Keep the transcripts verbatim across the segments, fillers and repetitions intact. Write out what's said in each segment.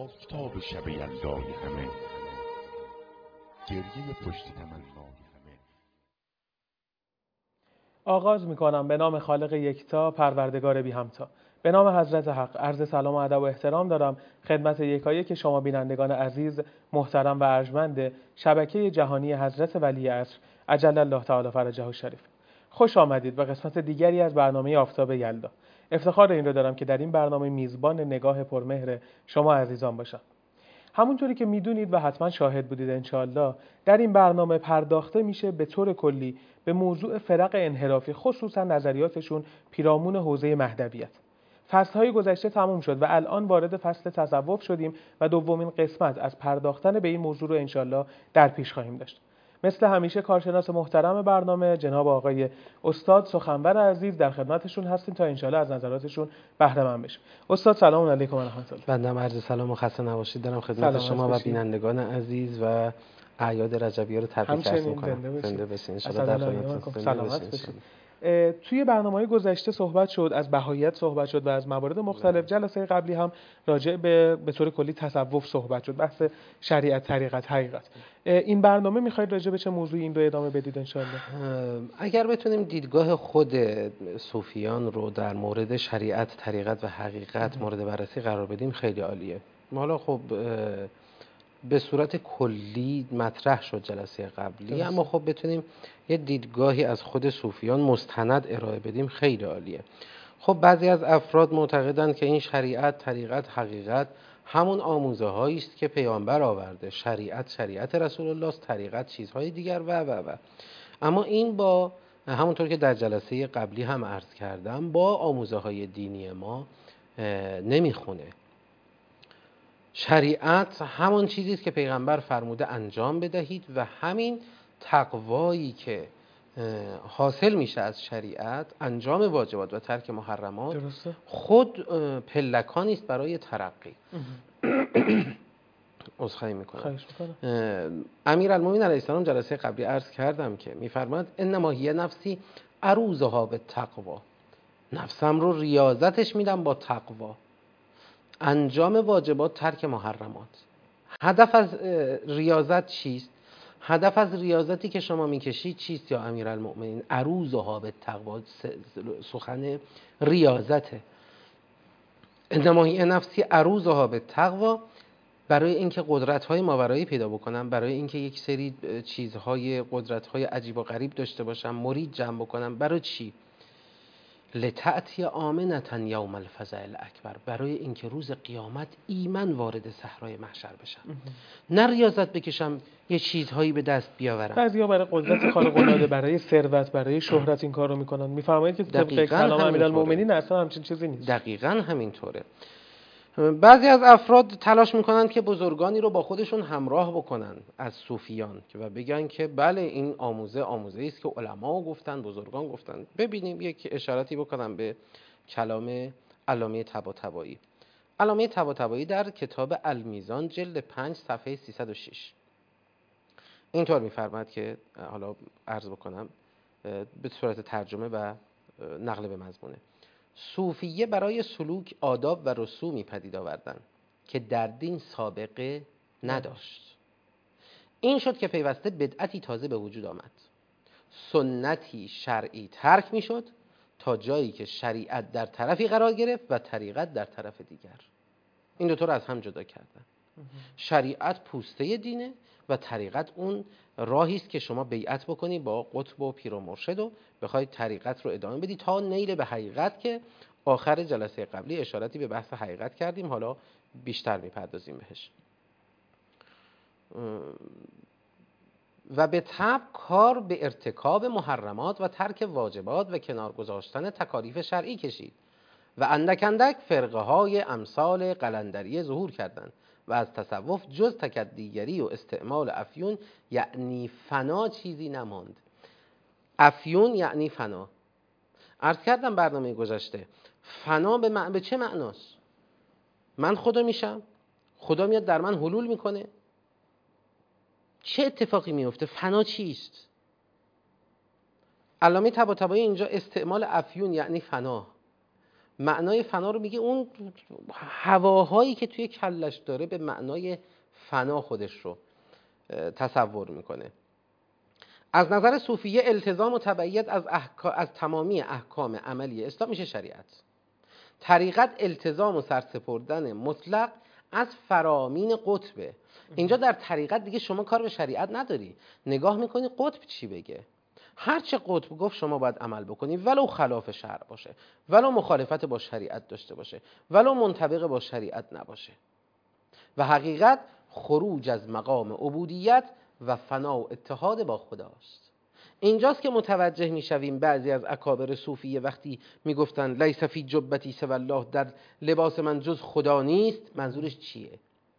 آفتاب شب یلدای همه، گریه پشت تمنای همه. آغاز می‌کنم به نام خالق یکتا، پروردگار بی همتا. به نام حضرت حق عرض سلام و ادب و احترام دارم خدمت یکایک شما بینندگان عزیز، محترم و ارجمند شبکه جهانی حضرت ولی عصر عجل الله تعالی فرجه الشریف. خوش آمدید به قسمت دیگری از برنامه آفتاب یلدا. افتخار این رو دارم که در این برنامه میزبان نگاه پرمهر شما عزیزان باشم. همونطوری که میدونید و حتما شاهد بودید انشاءالله، در این برنامه پرداخته میشه به طور کلی به موضوع فرق انحرافی، خصوصا نظریاتشون پیرامون حوزه مهدویت. فصلهای گذشته تموم شد و الان وارد فصل تصوف شدیم و دومین قسمت از پرداختن به این موضوع رو انشاءالله در پیش خواهیم داشت. مثل همیشه کارشناس محترم برنامه جناب آقای استاد سخنور عزیز در خدمتشون هستیم تا انشاءالله از نظراتشون بهره مند بشیم. استاد سلام علیکم و رحمت الله. بنده عرض سلام و خسته نباشید دارم خدمت شما و بینندگان عزیز و اعیاد رجبیه رو تبریک عرض می‌کنم. زنده باشین. سلامت سلامت باشید. توی برنامه‌های گذشته صحبت شد از بهاییت، صحبت شد و از موارد مختلف. جلسه قبلی هم راجع به به طور کلی تصوف صحبت شد، بحث شریعت، طریقت، حقیقت. این برنامه می‌خواید راجع به چه موضوعی این رو ادامه بدید ان شاءالله؟ اگر بتونیم دیدگاه خود صوفیان رو در مورد شریعت، طریقت و حقیقت مورد بررسی قرار بدیم خیلی عالیه. حالا خب به صورت کلی مطرح شد جلسه قبلی درسته. اما خب بتونیم یه دیدگاهی از خود صوفیان مستند ارائه بدیم خیلی عالیه. خب بعضی از افراد معتقدند که این شریعت، طریقت، حقیقت همون آموزه هایی است که پیامبر آورده. شریعت شریعت رسول الله است، طریقت چیزهای دیگر و و و اما این با همونطور که در جلسه قبلی هم عرض کردم با آموزه های دینی ما نمیخونه. شریعت همون چیزی است که پیغمبر فرموده انجام بدهید و همین تقوایی که حاصل میشه از شریعت، انجام واجبات و ترک محرمات، درسته. خود پلکانی است برای ترقی. عذرخواهی میکنم. امیرالمومنین علیه السلام جلسه قبلی عرض کردم که میفرماد انما هی نفسی اروزها به تقوا، نفسم رو ریاضتش میدم با تقوا، انجام واجبات، ترک محرمات. هدف از ریاضت چیست؟ هدف از ریاضتی که شما میکشید چیست یا امیرالمؤمنین؟ اروزها به تقوا، سخن ریاضته. انما هی نفسی اروزها به تقوا، برای اینکه قدرت‌های ماورایی پیدا بکنم، برای اینکه یک سری چیزهای، قدرت‌های عجیب و غریب داشته باشم، مرید جمع بکنم. برای چی؟ لتأتی آمنة یوم الفزع الاکبر، برای اینکه روز قیامت ایمن وارد صحرای محشر بشم. نه ریاضت بکشم یه چیزهایی به دست بیاورم. بعضیا برای قدرت خارق العاده، برای ثروت، برای شهرت این کارو میکنن. میفرمایید که طبق کلام امیرالمومنین اصلا همچین چیزی نیست. دقیقاً همینطوره. بعضی از افراد تلاش میکنن که بزرگانی رو با خودشون همراه بکنن از صوفیان و بگن که بله این آموزه آموزه است که علما گفتن، بزرگان گفتن. ببینیم یک اشارتی بکنم به کلام علامه طباطبایی. علامه طباطبایی در کتاب المیزان جلد پنج صفحه سیصد و شش اینطور میفرماد که حالا عرض بکنم به صورت ترجمه و نقل به مضمونه. صوفیه برای سلوک آداب و رسومی پدید آوردن که در دین سابقه نداشت. این شد که پیوسته بدعتی تازه به وجود آمد. سنتی شرعی ترک می شد تا جایی که شریعت در طرفی قرار گرفت و طریقت در طرف دیگر. این دو تا رو از هم جدا کردن. شریعت پوسته دینه و طریقت اون راهی است که شما بیعت بکنی با قطب و پیر و مرشد و بخواید طریقت رو ادامه بدی تا نیل به حقیقت، که آخر جلسه قبلی اشارتی به بحث حقیقت کردیم، حالا بیشتر میپردازیم بهش. و به طبع کار به ارتکاب محرمات و ترک واجبات و کنار گذاشتن تکالیف شرعی کشید و اندک اندک فرقه های امثال قلندریه ظهور کردند و از تصوف جز تکدیگری و استعمال افیون یعنی فنا چیزی نماند. افیون یعنی فنا. عرض کردم برنامه گذشته فنا به, مع... به چه معناست؟ من خدا میشم، خدا میاد در من حلول میکنه، چه اتفاقی میفته؟ فنا چیست؟ علامه طباطبایی اینجا استعمال افیون یعنی فنا معنای فنا رو میگه اون هواهایی که توی کلش داره به معنای فنا خودش رو تصور میکنه. از نظر صوفیه التزام و تبعیت از, احکا... از تمامی احکام عملی اسلام میشه شریعت. طریقت التزام و سرسپردن مطلق از فرامین قطبه. اینجا در طریقت دیگه شما کار به شریعت نداری، نگاه میکنی قطب چی بگه، هر چه قطب گفت شما باید عمل بکنی، ولو خلاف شرع باشه، ولو مخالفت با شریعت داشته باشه، ولو منطبق با شریعت نباشه. و حقیقت خروج از مقام عبودیت و فنا و اتحاد با خداست. اینجاست که متوجه میشویم بعضی از اکابر صوفیه وقتی میگفتن لیس فی جبتی سوی الله، در لباس من جز خدا نیست، منظورش چیه؟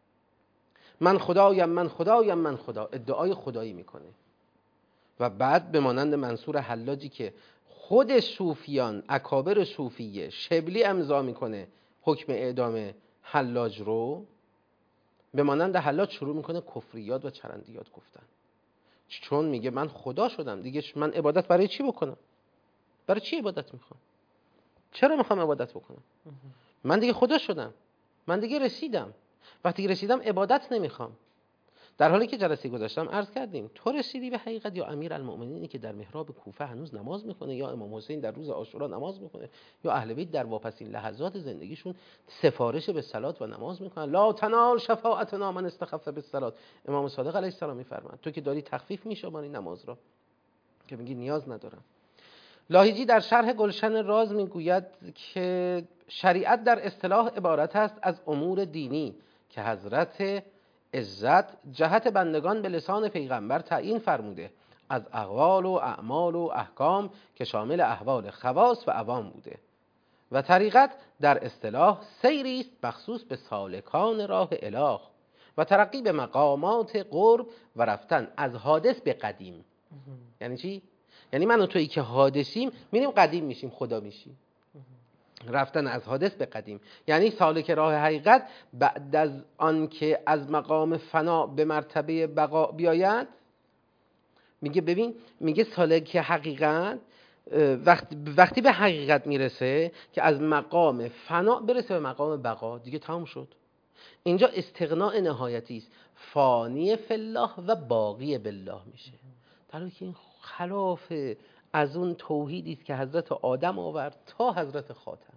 من خدایم من خدایم من خدا، ادعای خدایی میکنه. و بعد به مانند منصور حلاجی که خود صوفیان اکابر صوفیه شبلی امضا میکنه حکم اعدام حلاج رو، به مانند حلاج شروع میکنه کفریات و چرندیات گفتن، چون میگه من خدا شدم دیگه، من عبادت برای چی بکنم؟ برای چی عبادت میخوام؟ چرا میخوام عبادت بکنم؟ من دیگه خدا شدم، من دیگه رسیدم، وقتی رسیدم عبادت نمیخوام. در حالی که جلسه گذاشتم عرض کردیم تو رسیدی به حقیقت، یا امیرالمؤمنینی که در محراب کوفه هنوز نماز میکنه، یا امام حسین در روز عاشورا نماز میکنه، یا اهل بیت در واپسین لحظات زندگیشون سفارش به صلات و نماز میکنن. لا تنال شفاعتنا من استخف بالصلات، امام صادق علیه السلام میفرماد تو که داری تخفیف میشماری نماز را، که میگی نیاز ندارم. لاهیجی در شرح گلشن راز میگوید که شریعت در اصطلاح عبارت است از امور دینی که حضرت عزت جهت بندگان به لسان پیغمبر تعیین فرموده، از اقوال و اعمال و احکام که شامل احوال خواص و عوام بوده. و طریقت در اصطلاح سیری است مخصوص به سالکان راه اله و ترقی به مقامات قرب و رفتن از حادث به قدیم. یعنی چی؟ یعنی من و تویی که حادثیم میریم قدیم میشیم، خدا میشیم. رفتن از حادث به قدیم یعنی سالک راه حقیقت بعد از آن که از مقام فنا به مرتبه بقا بیاید، میگه ببین، میگه سالک حقیقت وقتی وقتی به حقیقت میرسه که از مقام فنا برسه به مقام بقا، دیگه تمام شد. اینجا استغناء نهایتی است، فانی فی الله و باقی بالله میشه، در حالی که این خلاف از اون توحیدی است که حضرت آدم آورد تا حضرت خاتم.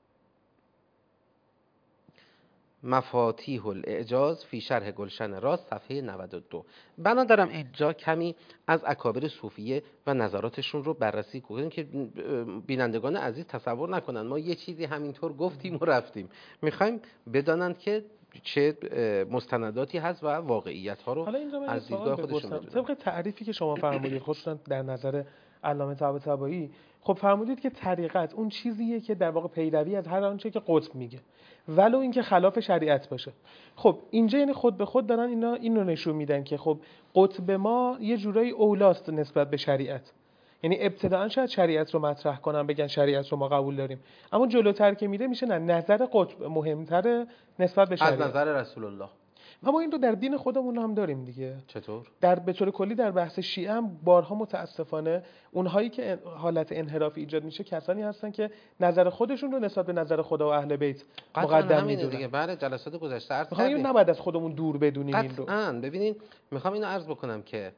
مفاتیح الاعجاز فی شرح گلشن راز صفحه نود و دو. بنا دارم اینجا کمی از اکابر صوفیه و نظراتشون رو بررسی کنیم که بینندگان عزیز تصور نکنن ما یه چیزی همینطور گفتیم و رفتیم، میخوایم بدانند که چه مستنداتی هست و واقعیت ها رو از دیدگاه خودشون بدونن. طبق تعریفی که شما فرمودید خصوصا در نظر علامه طباطبایی، خب فرمودید که طریقت اون چیزیه که در واقع پیروی از هر آنچه که قطب میگه ولو اینکه خلاف شریعت باشه. خب اینجا یعنی خود به خود دارن اینا اینو نشون میدن که خب قطب ما یه جورایی اولاست نسبت به شریعت. یعنی ابتداً شاید شریعت رو مطرح کنن بگن شریعت رو ما قبول داریم، اما جلوتر که میره میشه نه، نظر قطب مهمتره نسبت به شریعت، از نظر رسول الله. و ما این رو در دین خودمون هم داریم دیگه. چطور؟ در به طور کلی در بحث شیعه هم بارها متاسفانه اونهایی که حالت انحراف ایجاد میشه کسانی هستن که نظر خودشون رو نسبت به نظر خدا و اهل بیت مقدم میدونن دیگه. بله جلسات گذشته عرض کردیم میخوام نباید از خودمون دور بدونیم این رو. قطعاً ببینین میخوام اینو عرض بکنم که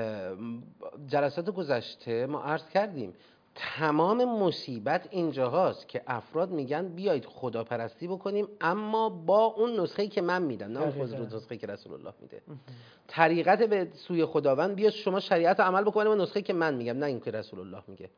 جلسات گذشته ما عرض کردیم تمام مصیبت اینجا هاست که افراد میگن بیایید خداپرستی بکنیم اما با اون نسخه‌ای که من میدم، نه اون خود نسخه‌ای که رسول الله میده. طریقت به سوی خداوند بیاد شما شریعت رو عمل بکنید با نسخه‌ای که من میگم، نه این که رسول الله میگه.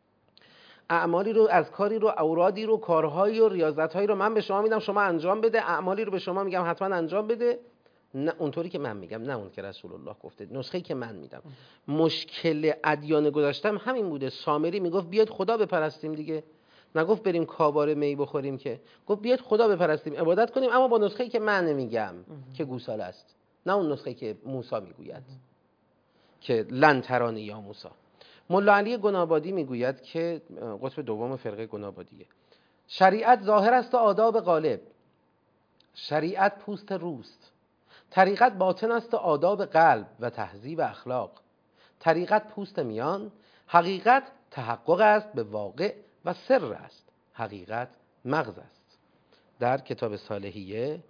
اعمالی رو، اذکاری رو، اورادی رو، کارهایی و ریاضت‌هایی رو من به شما میدم شما انجام بده، اعمالی رو به شما میگم حتما انجام بده، نه اونطوری که من میگم، نه اون که رسول الله گفته، نسخه‌ای که من میدم. مشکل ادیان گذاشتم همین بوده. سامری میگفت بیاید خدا بپرستیم دیگه، نگفت بریم کابار می بخوریم، که گفت بیاید خدا بپرستیم، عبادت کنیم اما با نسخه‌ای که من میگم که گوساله است، نه اون نسخه‌ای که موسی میگوید که لن ترانی یا موسی. ملا علی گنابادی میگوید که قطب دوم فرقه گنابادیه، شریعت ظاهر است و آداب غالب، شریعت پوست روست، طریقت باطن است و آداب قلب و تهذیب اخلاق، طریقت پوست میان، حقیقت تحقق است به واقع و سر است، حقیقت مغز است. در کتاب صالحیه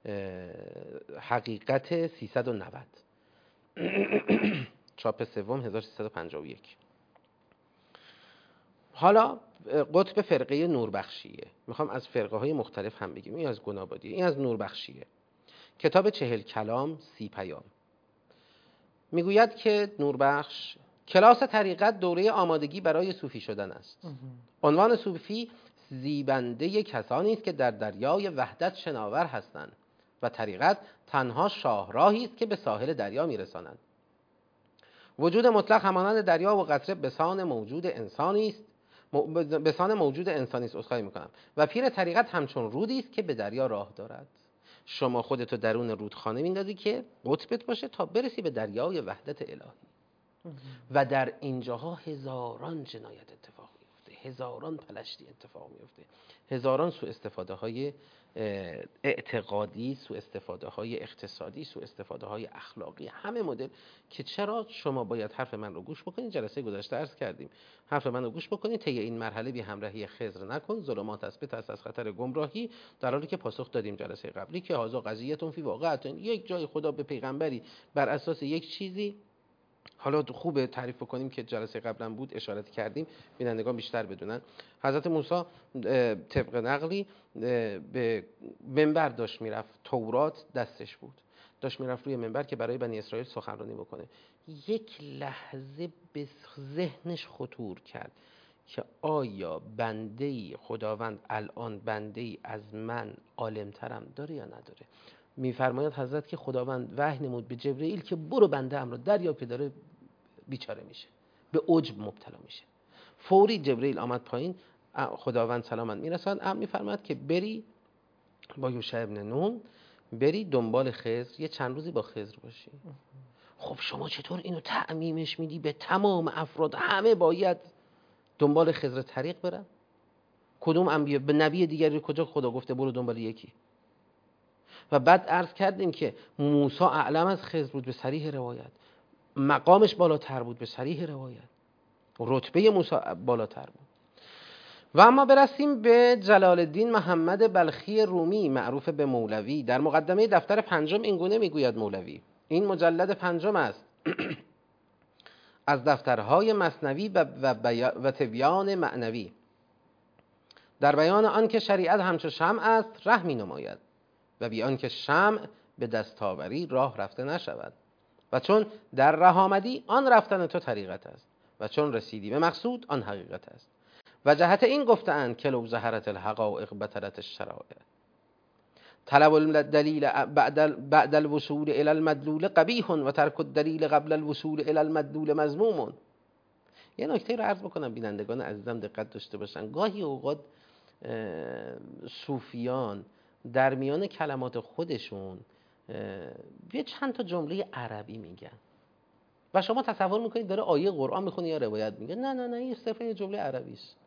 حقیقت سیصد و نود چاپ سوم هزار و سیصد و پنجاه و یک. حالا قطب فرقه نوربخشیه، میخوام از فرقه های مختلف هم بگیم. این از گنابادیه، این از نوربخشیه. کتاب چهل کلام سی پیام میگوید که نوربخش کلاس طریقت دوره آمادگی برای صوفی شدن است. عنوان صوفی زیبنده کسانی است که در دریای وحدت شناور هستند و طریقت تنها شاهراهی است که به ساحل دریا میرسانند. وجود مطلق همانند دریا و قطره بسان موجود انسانی است بسان موجود انسانی است عذرخواهی میکنم و پیر طریقت همچون رودی است که به دریا راه دارد. شما خودتو درون رودخانه میندازی که قطبت باشه تا برسی به دریای وحدت الهی. و در اینجاها هزاران جنایت اتفاق میفته، هزاران پلشتی اتفاق میفته، هزاران سوء استفاده های اعتقادی، سوء استفاده های اقتصادی، سوء استفاده های اخلاقی، همه مدل. که چرا شما باید حرف من رو گوش بکنید. جلسه گذشته عرض کردیم حرف من رو گوش بکنید، طی این مرحله بی همراهی خضر نکن، ظلمات است بترس از خطر گمراهی. در حالی که پاسخ دادیم جلسه قبلی که هازا قضیه‌تون فی واقعتون، یک جای خدا به پیغمبری بر اساس یک چیزی، حالا خوبه تعریف کنیم که جلسه قبلا بود اشارت کردیم بینندگان بیشتر بدونن. حضرت موسی طبق نقلی به منبر داشت میرفت، تورات دستش بود، داشت میرفت روی منبر که برای بنی اسرائیل سخنرانی بکنه. یک لحظه به ذهنش خطور کرد که آیا بنده‌ای خداوند الان بنده‌ای از من عالمترم داره یا نداره؟ میفرماید حضرت که خداوند وحی نمود به جبرئیل که برو بنده ام را دریا که داره بیچاره میشه، به عجب مبتلا میشه. فوری جبرئیل آمد پایین، خداوند سلامت میرساند، ام میفرماید که بری با یوشع ابن نون بری دنبال خضر، یه چند روزی با خضر باشی. خب شما چطور اینو تعمیمش میدی به تمام افراد؟ همه باید دنبال خضر طریق برن؟ کدوم انبیا؟ به نبی دیگری کجا خدا گفته برو دنبال یکی؟ و بعد عرض کردیم که موسی اعلم از خضر بود به صریح روایت، مقامش بالاتر بود به صریح روایت، رتبه موسی بالاتر بود. و اما برسیم به جلال الدین محمد بلخی رومی معروف به مولوی. در مقدمه دفتر پنجم این گونه میگوید مولوی، این مجلد پنجم است از دفترهای مثنوی و, و, و تبیان معنوی، در بیان آن که شریعت همچو شمع است ره می نماید و بی آن که شمع به دستاوری راه رفته نشود و چون در راه آمدی آن رفتن تو طریقت است و چون رسیدی به مقصود آن حقیقت است. و جهت این گفتند که لو ظهرت الحقائق بطلت الشرائع. طلب الدلیل بعد بعد الوصول الى المدلول قبیح و ترک الدلیل قبل الوصول الى المدلول مذموم. یه نکته رو عرض بکنم بینندگان عزیزم دقت داشته باشن. گاهی اوقات صوفیان در میان کلمات خودشون یه چند تا جمله عربی میگن و شما تصور میکنید داره آیه قرآن میخونه یا روایت میگه. نه نه نه، این صرفا یه جمله عربی است.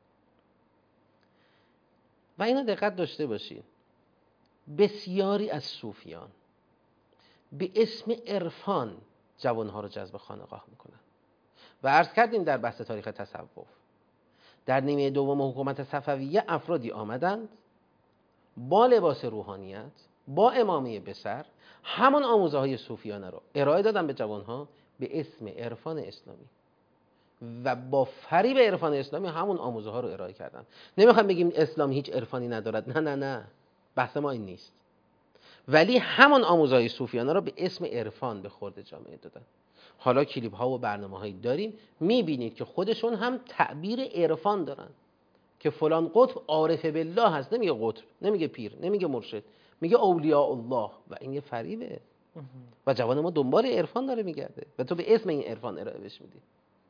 و اینو دقت داشته باشید، بسیاری از صوفیان به اسم عرفان جوانها رو جذب خانقاه میکنن. و عرض کردیم در بحث تاریخ تصوف در نیمه دوم حکومت صفویه افرادی آمدند با لباس روحانیت، با امامه به سر، همون آموزه های صوفیانه رو ارائه دادن به جوانها به اسم عرفان اسلامی و با فریب عرفان اسلامی همون آموزه ها رو ارائه کردن. نمیخوام بگیم اسلام هیچ عرفانی ندارد، نه نه نه، بحث ما این نیست، ولی همون آموزه های صوفیانه رو به اسم عرفان به خورد جامعه دادن. حالا کلیپ ها و برنامه هایی داریم میبینید که خودشون هم تعبیر عرفان دارن که فلان قطب عارف بالله هست. نمیگه قطب، نمیگه پیر، نمیگه مرشد، میگه اولیاء الله. و این یه فریبه و جوان ما دنبال عرفان داره میگرده و تو به اسم این عرفان ارائه بهش میدی.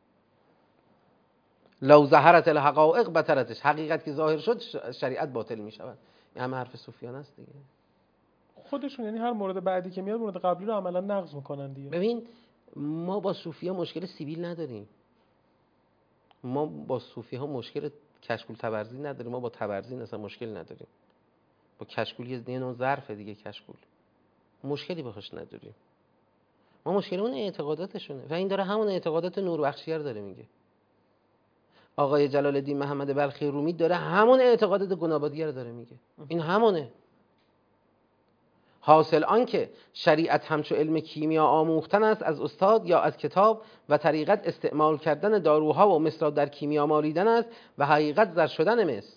لو ظهرت الحقائق بطلتش، حقیقت که ظاهر شد شریعت باطل میشود. این همه حرف صوفیان است دیگه. خودشون یعنی هر مورد بعدی که میاد مورد قبلی رو عملا نقض میکنن دیگه. ببین ما با صوفیان مشکل سیبیل نداریم، ما با صوفی ها مشکل کشکول تبرزی نداریم، ما با تبرزین اصلا مشکل نداریم. با کشکول یه نوع ظرفه دیگه، کشکول مشکلی بخوش نداریم. ما مشکلمون اعتقاداتشونه و این داره همون اعتقادات نوربخشیه رو داره میگه. آقای جلال الدین محمد بلخی رومی داره همون اعتقادات گنابادی رو داره میگه. این همونه. حاصل آن که شریعت همچو علم کیمیا آموختن است از استاد یا از کتاب و طریقت استعمال کردن داروها و مس را در کیمیا مالیدن است و حقیقت زر شدن مس.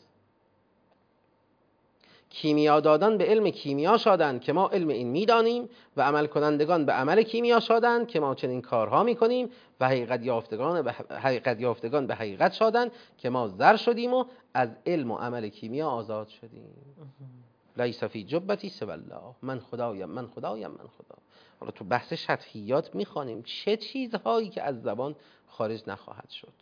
کیمیا دادن به علم کیمیا شادند که ما علم این میدانیم و عمل کنندگان به عمل کیمیا شادند که ما چنین کارها میکنیم و حقیقت یافتگان به حقیقت یافتگان به حقیقت شادند که ما زر شدیم و از علم و عمل کیمیا آزاد شدیم. لیس فی جبتی سوی الله، من خدایم من خدایم من خدا. حالا تو بحث شطحیات میخوانیم چه چیزهایی که از زبان خارج نخواهد شد.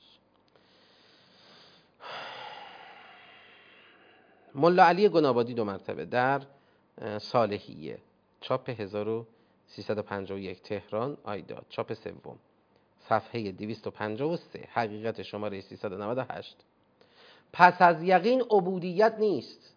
ملا علی گنابادی دو مرتبه در صالحیه چاپ هزار و سیصد و پنجاه و یک تهران آیداد چاپ سوم صفحه دویست و پنجاه و سه حقیقت شماره سیصد و نود و هشت. پس از یقین عبودیت نیست،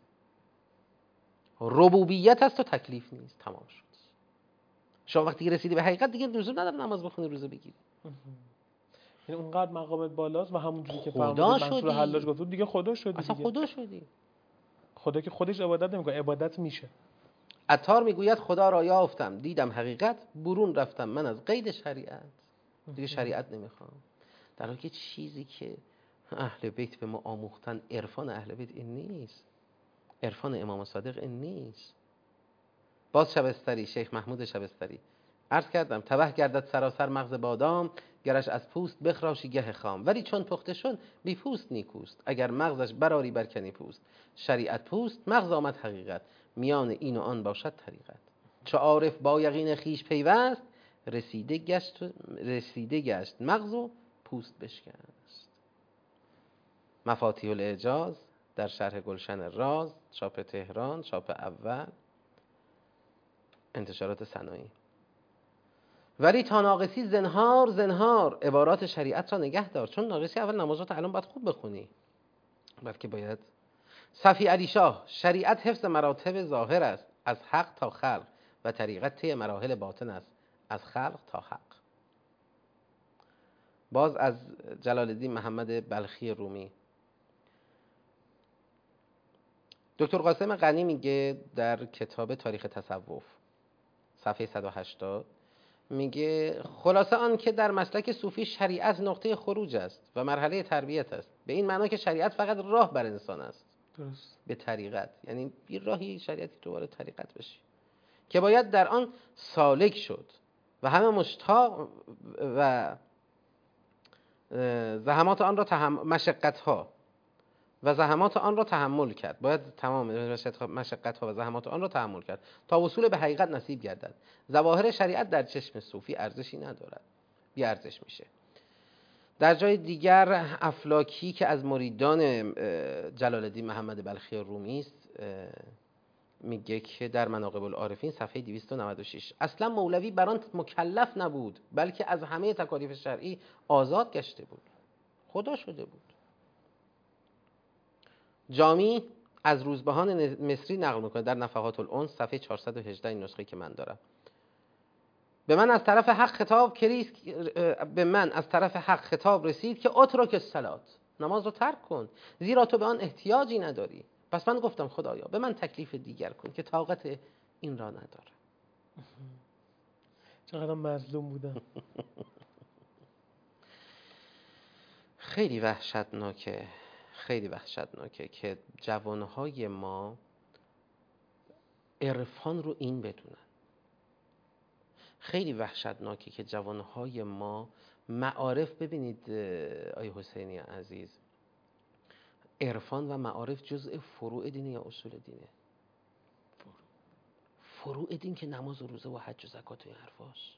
ربوبیت است و تکلیف نیست. تمام شد. شما وقتی رسیدی به حقیقت دیگه لزوم نداره نماز بخونی روزه بگیری. یعنی اونقدر مقامت بالاست و همونجوری که خدا فهمیدید منصور حلاج گفت دیگه خدا شدی. اصلا دیگه خدا شدی. خدا که خودش عبادت نمیکنه، عبادت میشه. عطار میگوید خدا را یافتم دیدم حقیقت، برون رفتم من از قید شریعت. دیگه شریعت نمیخوام. در حالی که چیزی که اهل بیت به ما آموختن، عرفان اهل بیت این نیست، عرفان امام صادق این نیست. باز شبستری، شیخ محمود شبستری عرض کردم تبه گردد سراسر مغز بادام، گرش از پوست بخراشی گه خام، ولی چون پخته شد بی پوست نیکوست، اگر مغزش براری برکنی پوست. شریعت پوست مغز آمد حقیقت، میان این و آن باشد طریقت. چو عارف با یقین خیش پیوست، رسیده گشت رسیده گشت مغز و پوست بشکست. مفاتیح الاعجاز در شرح گلشن راز چاپ تهران چاپ اول انتشارات صناعی. ولی تا ناقصی زنهار زنهار عبارات شریعت را نگه دار، چون ناقصی اول نمازات الان باید خوب بخونی، بلکه باید. صفی علی شاه شریعت حفظ مراتب ظاهر است، از حق تا خلق و طریقت طی مراحل باطن است، از خلق تا حق. باز از جلال الدین محمد بلخی رومی دکتر قاسم غنی میگه در کتاب تاریخ تصوف صفحه صد و هشتاد میگه خلاصه آن که در مسلک صوفی شریعت نقطه خروج است و مرحله تربیت است، به این معنا که شریعت فقط راه بر انسان است. درست. به طریقت یعنی یه راهی شریعتی دوباره طریقت بشی که باید در آن سالک شد و همه مشتاق و زحمات آن را تحمل مشقت ها و زحمات آن را تحمل کرد. باید تمام مشقت ها و زحمات آن را تحمل کرد تا وصول به حقیقت نصیب گردد. ظواهر شریعت در چشم صوفی ارزشی ندارد، بی ارزش میشه. در جای دیگر افلاکی که از مریدان جلال الدین محمد بلخی رومی است میگه که در مناقب العارفین صفحه دویست و نود و شش اصلا مولوی بران مکلف نبود، بلکه از همه تکالیف شرعی آزاد گشته بود، خدا شده بود. جامی از روزبهان مصری نقل میکنه در نفحات الانس صفحه چهارصد و هجده، این نسخه که من دارم. به من از طرف حق خطاب کریست به من از طرف حق خطاب رسید که اترک الصلات، نماز رو ترک کن، زیرا تو به آن احتیاجی نداری. پس من گفتم خدایا به من تکلیف دیگر کن که طاقت این را ندارم. چقدر مظلوم بودم. خیلی وحشتناکه، خیلی وحشتناکه که جوانهای ما عرفان رو این بدونن. خیلی وحشتناکه که جوانهای ما معارف، ببینید آی حسینی عزیز، عرفان و معارف جزء فروع دینه یا اصول دینه؟ فروع دین که نماز و روزه و حج و زکات و این حرفاش.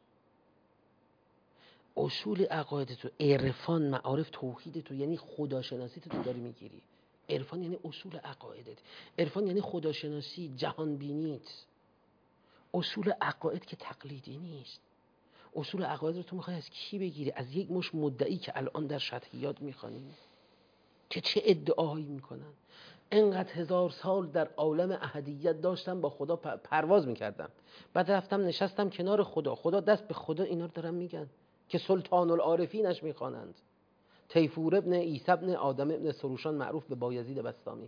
اصول عقاید تو، عرفان، معارف، توحید تو، یعنی خداشناسی تو داری میگیری. عرفان یعنی اصول عقایدت، عرفان یعنی خداشناسی، جهان بینیت. اصول عقاید که تقلیدی نیست. اصول عقاید رو تو میخوای از کی بگیری؟ از یک مش مدعی که الان در شطحیات میخوانی که چه ادعاهایی میکنن. انقدر هزار سال در عالم احدیت داشتم با خدا پرواز میکردم، بعد رفتم نشستم کنار خدا، خدا دست به خدا، اینا رو دارن میگن که سلطان العارفینش میخوانند. تیفور ابن عیسی ابن آدم ابن سروشان معروف به بایزید بسطامی.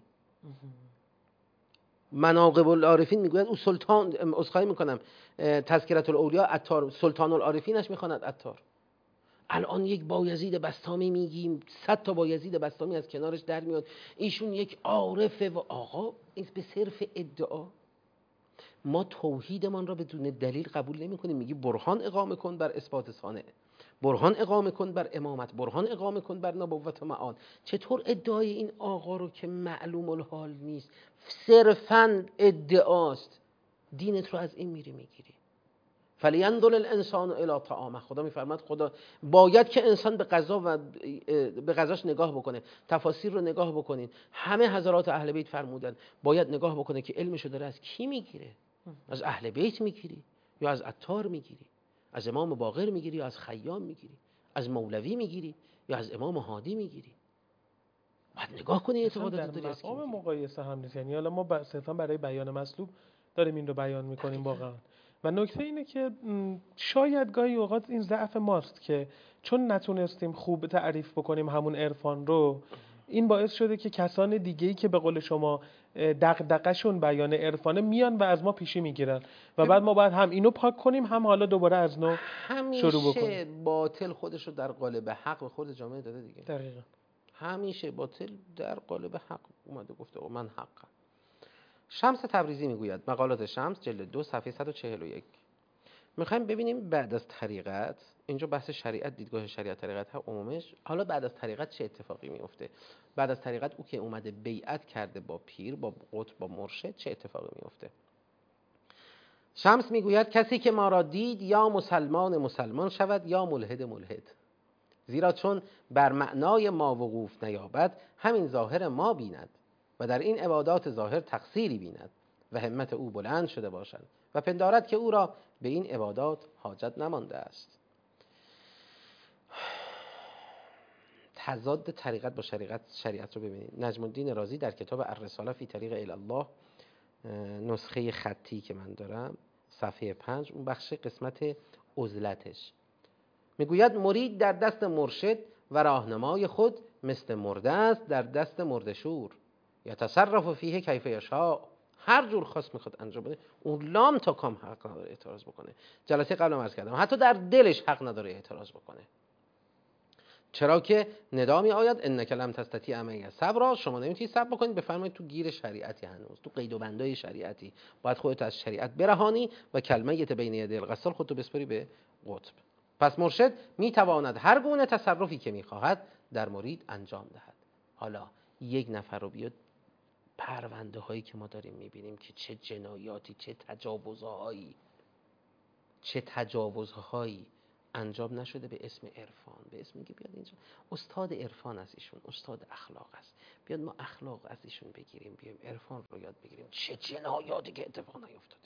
مناقب العارفین میگوید او سلطان، عذرخواهی میکنم، تذکرة الاولیا عطار، سلطان العارفینش میخواند عطار. الان یک بایزید بسطامی میگیم، صد تا بایزید بسطامی از کنارش در میاد، ایشون یک عارفه. و آقا این به صرف ادعا. ما توحیدمان را بدون دلیل قبول نمی کنیم. میگی برهان اقامه کن بر اثبات صانع، برهان اقامه کن بر امامت، برهان اقامه کن بر نبوت و معاد. چطور ادعای این آقا رو که معلوم الحال نیست، صرفاً ادعاست، دینت رو از این میری میگیری؟ فلینظر الانسان الی طعامه. خدا میفرماد خدا باید که انسان به غذا و به غذاش نگاه بکنه. تفاسیر رو نگاه بکنین، همه حضرات اهل بیت فرمودن باید نگاه بکنه که علمشو داره از کی میگیره. از اهل بیت میگیری یا از عطار میگیری؟ از امام باقر میگیری یا از خیام میگیری؟ از مولوی میگیری یا از امام هادی میگیری؟ باید نگاه کنی اعتقادات داری از کی مقام میگیری. مقایسه هم نیست. یعنی حالا ما صرفا برای بیان مطلوب داریم این رو بیان میکنیم واقعا. و نکته اینه که شاید گاهی اوقات این ضعف ماست که چون نتونستیم خوب تعریف بکنیم همون عرفان رو، این باعث شده که کسان دیگه‌ای که به قول شما دغدغه‌شون بیان عرفانه میان و از ما پیشی میگیرن و بعد ما باید هم اینو پاک کنیم هم حالا دوباره از نو شروع بکنیم. همیشه باطل خودش رو در قالب حق به خود جامعه داده دیگه. دقیقاً. همیشه باطل در قالب حق اومده گفته او من حقم. شمس تبریزی میگوید، مقالات شمس جلد دو صفحه صد و چهل و یک. میخوایم ببینیم بعد از طریقت، اینجا بحث شریعت، دیدگاه شریعت طریقت ها عمومش، حالا بعد از طریقت چه اتفاقی میفته؟ بعد از طریقت او که اومده بیعت کرده با پیر، با قطب، با مرشد، چه اتفاقی میفته؟ شمس میگوید کسی که ما را دید یا مسلمان مسلمان شود یا ملحد ملحد، زیرا چون بر معنای ما وقوف نیابد همین ظاهر ما بیند و در این عبادات ظاهر تقصیری بیند و همت او بلند شده باشد و پندارد که او را به این عبادات حاجت نمانده است. تضاد طریقت با شریعت شریعت رو ببینید. نجم الدین رازی در کتاب الرساله فی طریق الی الله، نسخه خطی که من دارم، صفحه پنج، اون بخش قسمت عزلتش میگوید مرید در دست مرشد و راهنمای خود مثل مرده است در دست مردشور، یا تصرف فیه کیف یشاء، هر جور خواست میخواد انجام بده. اون لام تا کام حق نداره اعتراض بکنه. جلسه قبلم عرض کردم حتی در دلش حق نداره اعتراض بکنه، چرا که ندامی آید انک لم تستطیع معی صبر، شما نمیتونید صبر بکنید. بفرمایید تو گیر شریعتی، هنوز تو قید و بندای شریعتی، باید خودت از شریعت برهانی و کلمه یت بین یدی الغسال خودتو بسپری به قطب. پس مرشد میتواند هر گونه تصرفی که میخواهد در مرید انجام دهد. حالا یک نفر رو بیاد، پرونده هایی که ما داریم میبینیم که چه جنایاتی، چه تجاوزهایی چه تجاوزهایی انجام نشده به اسم عرفان، به اسم میگه بیاد اینجا استاد عرفان از ایشون، استاد اخلاق است، بیاد ما اخلاق از ایشون بگیریم، بیایم عرفان رو یاد بگیریم. چه جنایاتی که اتفاق نیفتاده.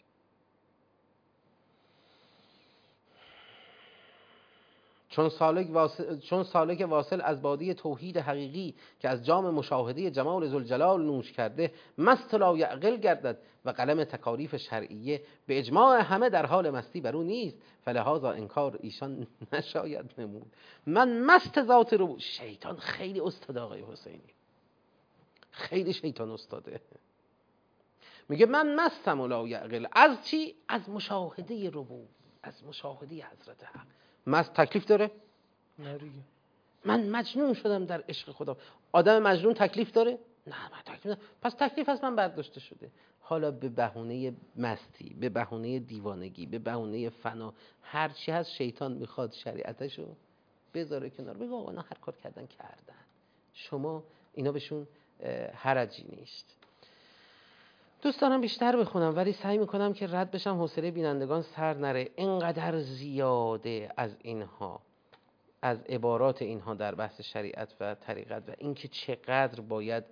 چون سالک واصل چون سالک واصل از باده توحید حقیقی که از جام مشاهده جمال ذوالجلال نوش کرده مست لا یعقل گردد و قلم تکالیف شرعیه به اجماع همه در حال مستی بر او نیست، فلهذا انکار ایشان نشاید نمود. من مست ذات رو. شیطان خیلی استاد آقای حسینی، خیلی شیطان استاده. میگه من مستم و لا یعقل. از چی؟ از مشاهده ربوب، از مشاهده حضرت حق. مست تکلیف داره؟ نه دیگه. من مجنون شدم در عشق خدا. آدم مجنون تکلیف داره؟ نه من تکلیف نداره. پس تکلیف از من برداشته شده. حالا به بهونه مستی، به بهونه دیوانگی، به بهونه فنا، هر چی هست شیطان میخواد شریعتشو بذاره کنار، بگه آقا اینا هر کار کردن کردن، شما اینا بهشون حرجی نیست. دوست دارم بیشتر بخونم ولی سعی میکنم که رد بشم، حوصله بینندگان سر نره. اینقدر زیاده از اینها، از عبارات اینها در بحث شریعت و طریقت و اینکه چقدر باید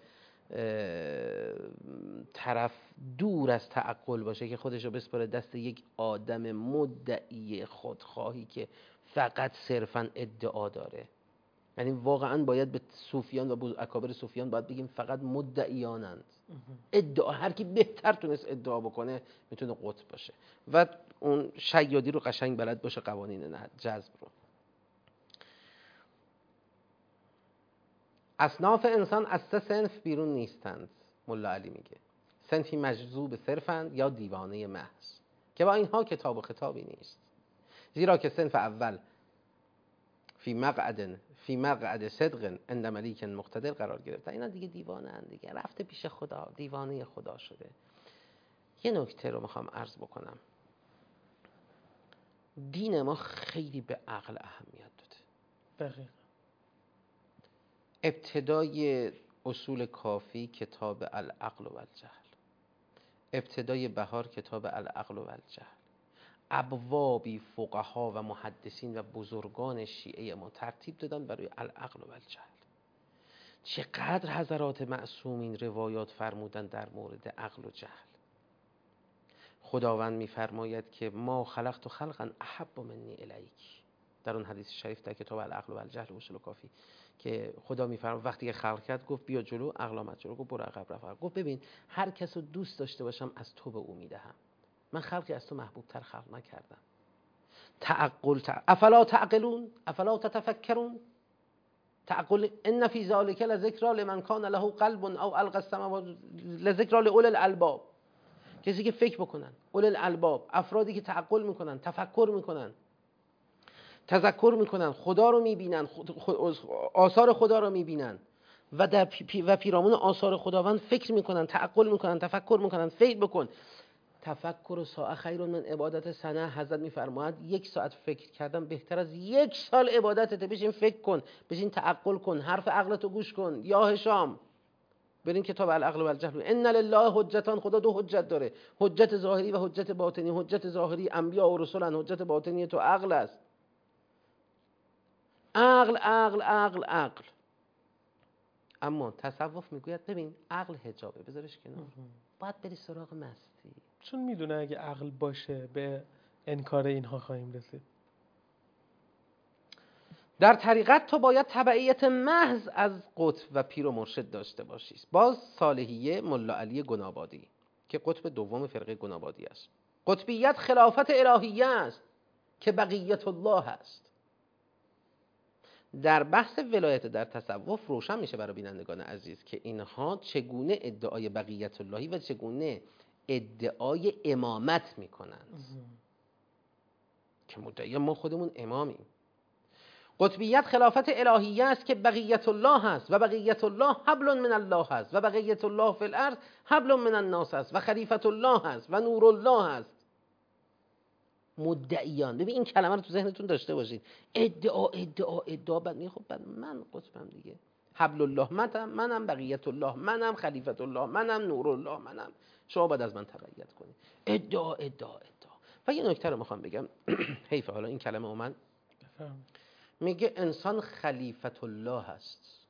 طرف دور از تعقل باشه که خودش رو بسپاره دست یک آدم مدعی خودخواهی که فقط صرفا ادعا داره. یعنی واقعا باید به صوفیان و اکابر صوفیان باید بگیم فقط مدعیانند. ادعا، هر کی بهتر تونست ادعا بکنه میتونه قطب باشه و اون شیادی رو قشنگ بلد باشه، قوانین جذب رو. اصناف انسان از سه صنف بیرون نیستند. ملا علی میگه صنفی مجذوب صرفند یا دیوانه محض که با اینها کتاب و خطابی نیست. زیرا که صنف اول فی مقعد فی مقعد صدق عند ملیک مقتدر قرار گرفته، اینا دیگه دیوانه اند دیگه، رفته پیش خدا، دیوانه خدا شده. یه نکته رو میخوام عرض بکنم، دین ما خیلی به عقل اهمیت داده. دقیقا. ابتدای اصول کافی کتاب العقل و الجهل، ابتدای بهار کتاب العقل و الجهل، ابوابی فقها و محدثین و بزرگان شیعه ما ترتیب دادن برای العقل و الجهل. چقدر حضرات معصومین روایات فرمودن در مورد عقل و جهل. خداوند میفرماید که ما خلقت خلقا احب منی الیک، در اون حدیث شریف در کتاب العقل و الجهل اصول کافی که خدا میفرماید وقتی که خلق کرد گفت بیا جلو، عقل آمد جلو، گفت برو عقب رفت. گفت ببین هر کس رو دوست داشته باشم از تو به او میدهم، من خلقی از تو محبوب تر خلق نکردم. تعقل تع... افلا تعقلون افلا تتفکرون، تعقل ان فی ذلک لذکری لمن کان له قلب او القى السمع لذکری لاولی الالباب، کسی که فکر بکنن، اولی الالباب، افرادی که تعقل میکنن، تفکر میکنن، تذکر میکنن، خدا رو میبینن، آثار خدا رو میبینن و در پی پی و پیرامون آثار خداوند فکر میکنن، تعقل میکنن، تفکر میکنن. فکر بکن، تفکر و ساعه خیر من عبادت سنه. حضرت میفرماید یک ساعت فکر کردن بهتر از یک سال عبادته. بشین فکر کن، بشین تعقل کن، حرف عقلتو گوش کن. یا هشام بریم کتاب العقل و الجهل. ان لله حجتان، خدا دو حجت داره، حجت ظاهری و حجت باطنی. حجت ظاهری انبیا و رسولن، حجت باطنی تو عقل است. عقل عقل عقل عقل. اما تصوف میگوید ببین عقل حجابه، بذارش کنار، باید بری سراغ مستی، چون میدونه اگه عقل باشه به انکار اینها خواهیم رسید. در طریقت تو باید تبعیت محض از قطب و پیر و مرشد داشته باشی. باز صالحیه ملا علی گنابادی که قطب دوم فرقه گنابادی است. قطبیت خلافت الهیه است که بقیت الله است. در بحث ولایت در تصوف روشن میشه برای بینندگان عزیز که اینها چگونه ادعای بقیت اللهی و چگونه ادعای امامت میکنند که مدعی ما خودمون امامیم. قطبیت خلافت الهیه است که بقیت الله است و بقیت الله حبل من الله است و بقیت الله فی الارض حبل من الناس است و خلیفت الله است و نور الله است. مدعیان، ببین این کلمه رو تو ذهنتون داشته باشید. ادعا ادعا ادعا بعد میگه خب بعد من قطبم دیگه، حبل الله منم، منم بقیت الله، منم خلیفت الله، منم نور الله، منم. شما باید از من تبعیت کنید. ادعا ادعا ادعا. و یه نکته رو میخوام بگم حیف حالا این کلمه اومد. میگه انسان خلیفت الله هست،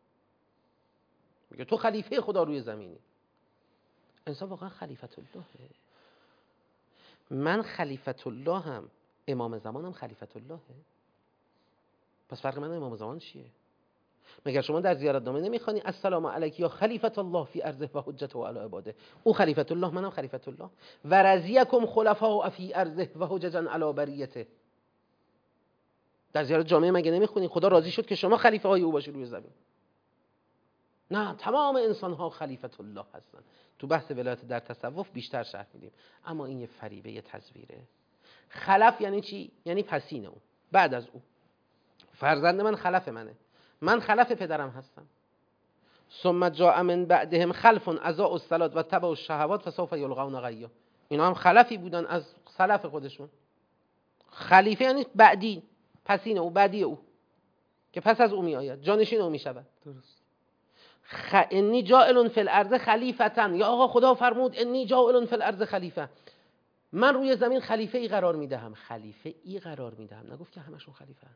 میگه تو خلیفه خدا روی زمینی. انسان واقعا خلیفت اللهه؟ من خلیفت الله هم، امام زمانم خلیفت اللهه؟ پس فرق من امام زمان چیه؟ مگر شما در زیارتنامه نمیخوانی السلام علیک یا خلیفت الله فی ارضه و حجته علی عباده؟ او خلیفت الله، منم خلیفت الله. و رضیکم خلفاء فی ارضه و حججا علی بریته. در زیارت جامعه مگه نمیخونی خدا راضی شد که شما خلیفه های او باشید روی زمین؟ نه، تمام انسان ها خلیفت الله هستن. تو بحث ولایت در تصوف بیشتر شرح میدیم، اما این یه فریبه، یه تزویره. خلف یعنی چی؟ یعنی پسین او، بعد از او. فرزند من خلف منه، من خلف پدرم هستم. ثم جاء من بعدهم خلف اضاعوا الصلاة و تبعوا الشهوات فسوف یلقون غیا. اینا هم خلفی بودن از سلف خودشون. خلیفه یعنی بعدی، پسین او، بعدی او که پس از او می آید، جانشین او می شود. درست. خ... انی جائل فی الارض خلیفتن، یا آقا خدا فرمود انی جائل فی الارض خلیفه، من روی زمین خلیفه ای قرار می دهم. خلیفه ای قرار می دهم، نگفت که همشون خلیفه هن.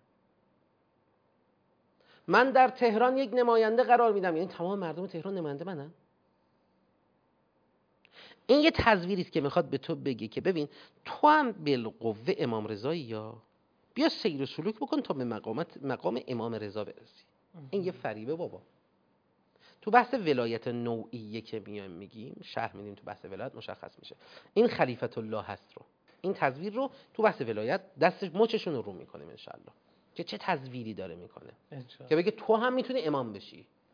من در تهران یک نماینده قرار می دهم، یعنی تمام مردم تهران نماینده منن. این یه تصویری است که میخواد به تو بگه که ببین تو هم بالقوه امام رضایی، یا بیا سیر و سلوک بکن تا به مقامت مقام امام رضا برسی. این یه فریبه بابا. تو بحث ولایت نوعیه که میایم میگیم، شرح میدیم، تو بحث ولایت مشخص میشه این خلیفت الله هست رو، این تصویر رو تو بحث ولایت دست مچشون رو رو میکنیم ان شاء الله که چه تصویری داره میکنه که بگه تو هم میتونی امام بشی.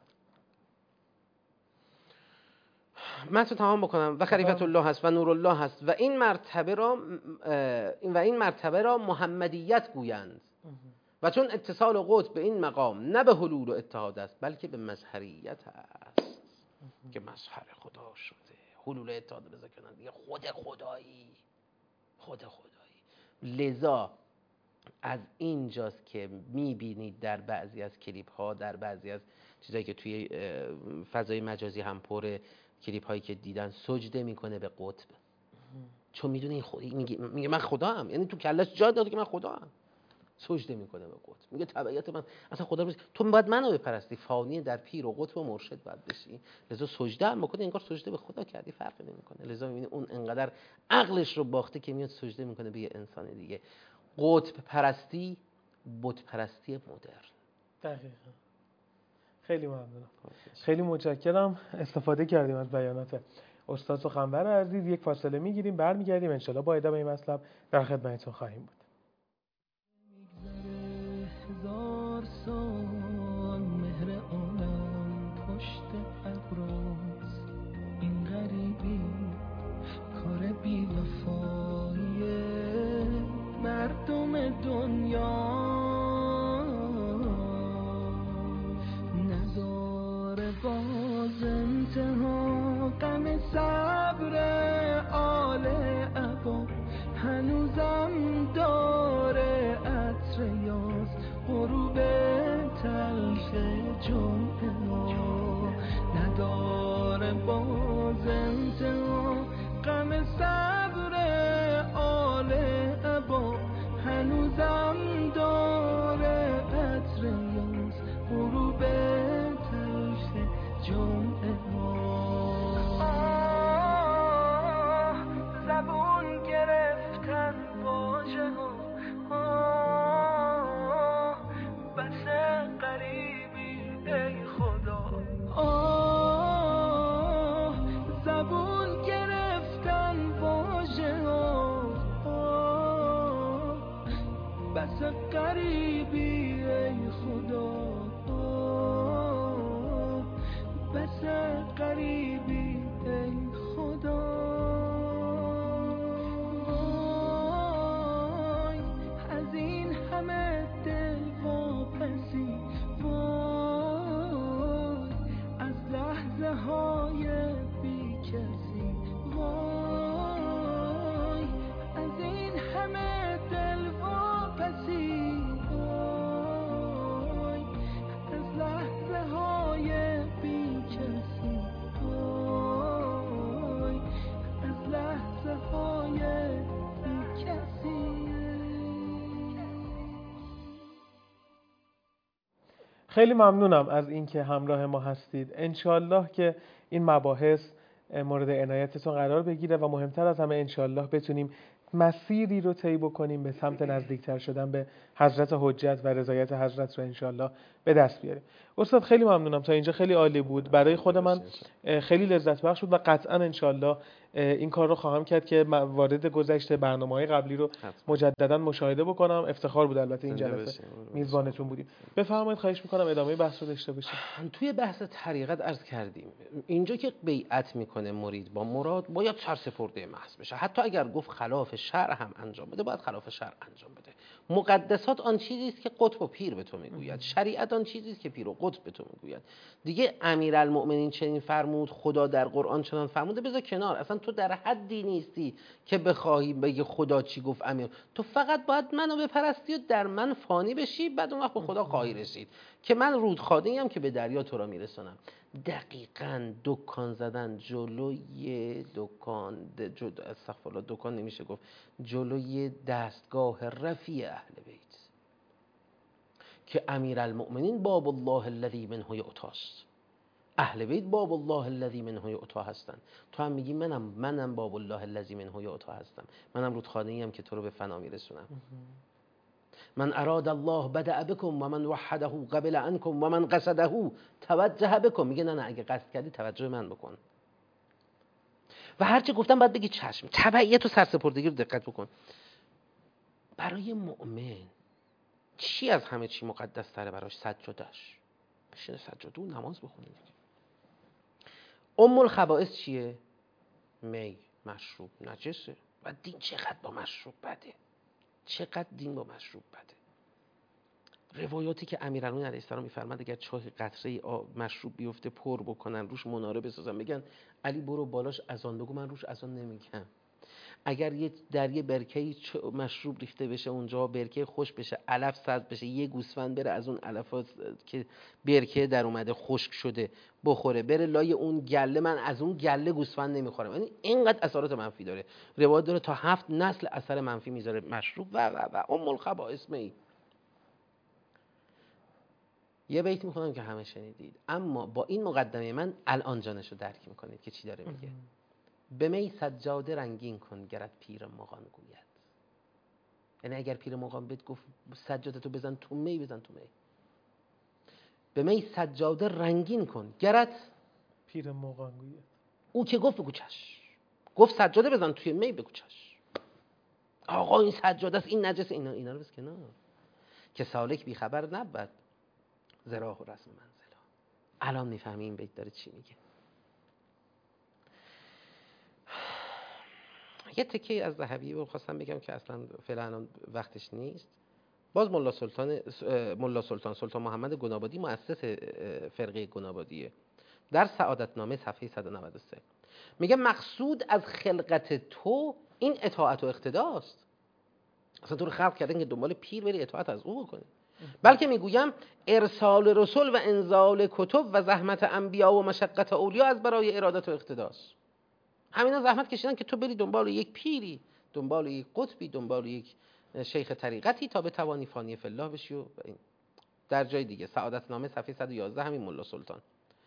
متن تمام بکنم. و خلیفت الله هست و نور الله هست و این مرتبه را و این مرتبه را محمدیت گویند و چون اتصال قطب به این مقام نه به حلول و اتحاد است بلکه به مظهریت است که مظهر خدا شده. حلول و اتحاد بذار کنن دیگه، خود خدایی، خود خدایی. لذا از اینجاست که میبینید در بعضی از کلیپ ها، در بعضی از چیزایی که توی فضای مجازی هم پره، کلیپ هایی که دیدن سجده میکنه به قطب، چون میدونه این خودی، میگه میگه من خدا هم، یعنی تو کلش جا داده که من خدا هم. سجده میکنه به قطب، میگه تبعیت من اصلا خدا رو، تو باید منو بپرستی، فانی در پیر و قطب و مرشد باید بشی. لذا سجده هم بکنه انگار سجده به خدا کردی، فرقی نمیکنه. لذا میبینی اون انقدر عقلش رو باخته که میاد سجده میکنه به یه انسان دیگه. قطب پرستی بت پرستی مدرن. دقیقاً. خیلی ممنونم. خیلی متشکرم. استفاده کردیم از بیانات استاد سخنور عزیز. یک فاصله میگیریم، برمیگردیم ان شاءالله با ادامه این مطلب در خدمتتون خواهیم بود. هزار سال مهر عالم پشت ابراست، این غریبی کار بی وفایی مردم دنیا، نداره باز انتها غم صبر آل عبا، هنوزم داره عطر یاس غروب تلخ جمعه ها، نداره باز انتها غم صبر آل عبا، هنوزم داره عطر یاس غروب تلخ جمعه ها. زبون گرفتن واژه ها، بس غریبی ای خدا. آه زبون گرفتن واژه ها، بس غریبی ای خدا، بس غریبی ای خدا. وای از این همه دل واپسی، وای از لحظه های بی کسی، وای از این همه دل واپسی، وای از لحظه های بی کسی، وای از لحظه های بی کسی. خیلی ممنونم از اینکه همراه ما هستید. انشالله که این مباحث مورد عنایتتون قرار بگیره و مهمتر از همه انشالله بتونیم مسیری رو طی بکنیم به سمت نزدیکتر شدن به حضرت حجت و رضایت حضرت رو انشالله به دست بیاریم. استاد خیلی ممنونم، تا اینجا خیلی عالی بود، برای خود من خیلی لذت بخش بود و قطعا انشالله این کار رو خواهم کرد که وارد گذشته برنامه‌های قبلی رو مجددا مشاهده بکنم. افتخار بود البته این جلسه میزبانتون بودیم. بفرمایید، خواهش میکنم ادامه بحث رو داشته باشیم. توی بحث طریقت عرض کردیم اینجا که بیعت میکنه مرید با مراد باید سرسپرده محض بشه، حتی اگر گفت خلاف شرع هم انجام بده باید خلاف شرع انجام بده. مقدسات آن چیزی است که قطب و پیر به تو میگوید، شریعت آن چیزی است که پیر و قطب به تو میگوید. دیگه امیرالمؤمنین چنین فرمود، خدا در قرآن چنان فرموده، بذار کنار. اصلا تو در حدی نیستی که بخواهی بگی خدا چی گفت امیر. تو فقط باید منو بپرستی و در من فانی بشی، بعد اون وقت به خدا خواهی رسید که من رودخانه‌ای ام که به دریا تو را میرسونم. دقیقاً دکان زدن جلوی دکان جلو استغفرالله دکان نمیشه گفت، جلوی دستگاه رفیع اهل بیت که امیرالمؤمنین باب الله الذی منه یؤتاست، اهل بیت باب الله الذی منه یؤتا هستن. تو هم میگی منم منم باب الله الذی منه یؤتا هستم، منم رودخانه‌ای ام که تو رو به فنا میرسونم. من اراد الله بدأ بكم و من وحده قبل عنكم و من قصده توجه بكم. میگه نه نه اگه قصد کردی توجه من بکن. و هرچی گفتم باید بگی چشم. تبعیت و سرسپردگی رو دقت بکن. برای مؤمن چی از همه چی مقدس تره؟ براش سجدهش. بشینه سجده و نماز بخونه. ام الخبائث چیه؟ می، مشروب، نجسه. و دین چقدر با مشروب بده، چقدر دین با مشروب بده. روایاتی که امیرالمومنین علیه السلام میفرماد اگر چاه قطره مشروب بیفته پر بکنن، روش مناره بسازن، بگن علی برو بالاش اذان بگو، من روش اذان نمیگم. اگر یه در یه برکه مشروب ریخته بشه اونجا، برکه خوش بشه، علف سبز بشه، یه گوسفند بره از اون علفات که برکه در اومده خشک شده بخوره، بره لای اون گله، من از اون گله گوسفند نمیخورم. یعنی اینقدر اثرات منفی داره. روایت داره تا هفت نسل اثر منفی میذاره مشروب و و و ام الخبائث می. یه بیت میخونم که همه شنیدید، اما با این مقدمه من الان جانشو درک میکنید که چی داره میگه. به می سجاده رنگین کن گرت پیر مغان گوید. یعنی اگر پیر مغان بهت گفت سجاده تو بزن تو می، بزن تو می. به می سجاده رنگین کن گرت پیر مغان گوید. او که گفت بگو چش، گفت سجاده بزن توی می بگو چش. آقا این سجاده است، این نجس، اینا اینا رو بس کنار. که سالک بی خبر نبود ز راه و رسم منزلا. الان میفهمی این بیت داره چی میگه. یه تکه از ذهبی رو خواستم بگم که اصلا فعلا الان وقتش نیست. باز ملا سلطان ملا سلطان سلطان محمد گنابادی مؤسس فرقه گنابادیه. در سعادت نامه صفحه صد و نود و سه میگه مقصود از خلقت تو این اطاعت و اقتداست. اصلا تو رو خلق کردن که دنبال پیر بری اطاعت از او بکنی. بلکه میگویم ارسال رسول و انزال کتب و زحمت انبیا و مشقت اولیا از برای ارادت و اقتداست. همینا زحمت کشیدن که تو بری دنبال یک پیری، دنبال یک قطبی، دنبال یک شیخ طریقتی تا به توانی فانی فی الله بشی. و این در جای دیگه سعادت نامه صفحه صد و یازده همین ملا سلطان.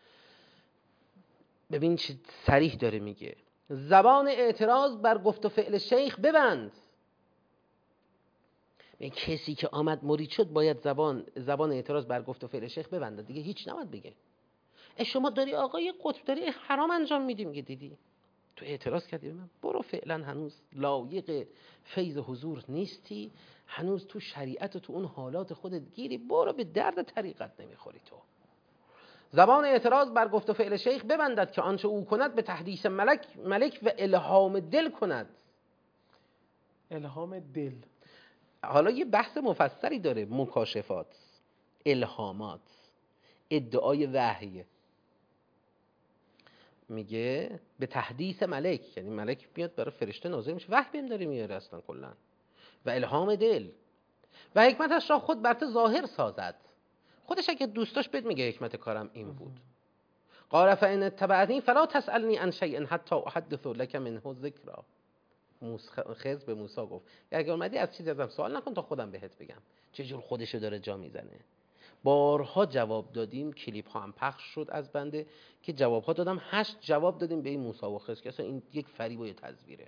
ببین چه صریح داره میگه، زبان اعتراض بر گفت و فعل شیخ ببند. این کسی که آمد مرید شد باید زبان زبان اعتراض بر گفت و فعل شیخ ببنده، دیگه هیچ نباید بگه. ای شما داری آقا یه قطب داری حرام انجام میدی، میگه دیدی تو اعتراض کردی، من برو فعلا هنوز لایق فیض حضور نیستی، هنوز تو شریعت و تو اون حالات خودت گیری، برو به درد طریقت نمیخوری. تو زبان اعتراض بر گفت و فعل شیخ ببندد که آنچه او کند به تحدیث ملک ملک و الهام دل کند. الهام دل. حالا یه بحث مفصلی داره، مکاشفات، الهامات، ادعای وحی. میگه به تحدیث ملک، یعنی ملک میاد برای فرشته نازل میشه، وحی بهم داره میاره اصلا کلا. و الهام دل و حکمتش را خود بر تو ظاهر سازد. خودش اگه دوست داشت بهت میگه حکمت کارم این بود. قال فان اتبعتنی فلا تسألنی عن شیء حتی احدث لك منه ذکرا. خضر به موسی گفت اگه اومدی از چیزی ازم سوال نکن تا خودم بهت بگم. چه جور خودشو داره جا میزنه. بارها جواب دادیم، کلیپ ها هم پخش شد از بنده که جواب ها دادم، هشت جواب دادیم به این موسی و خضر که اصلا این یک فریب و یک تزویره.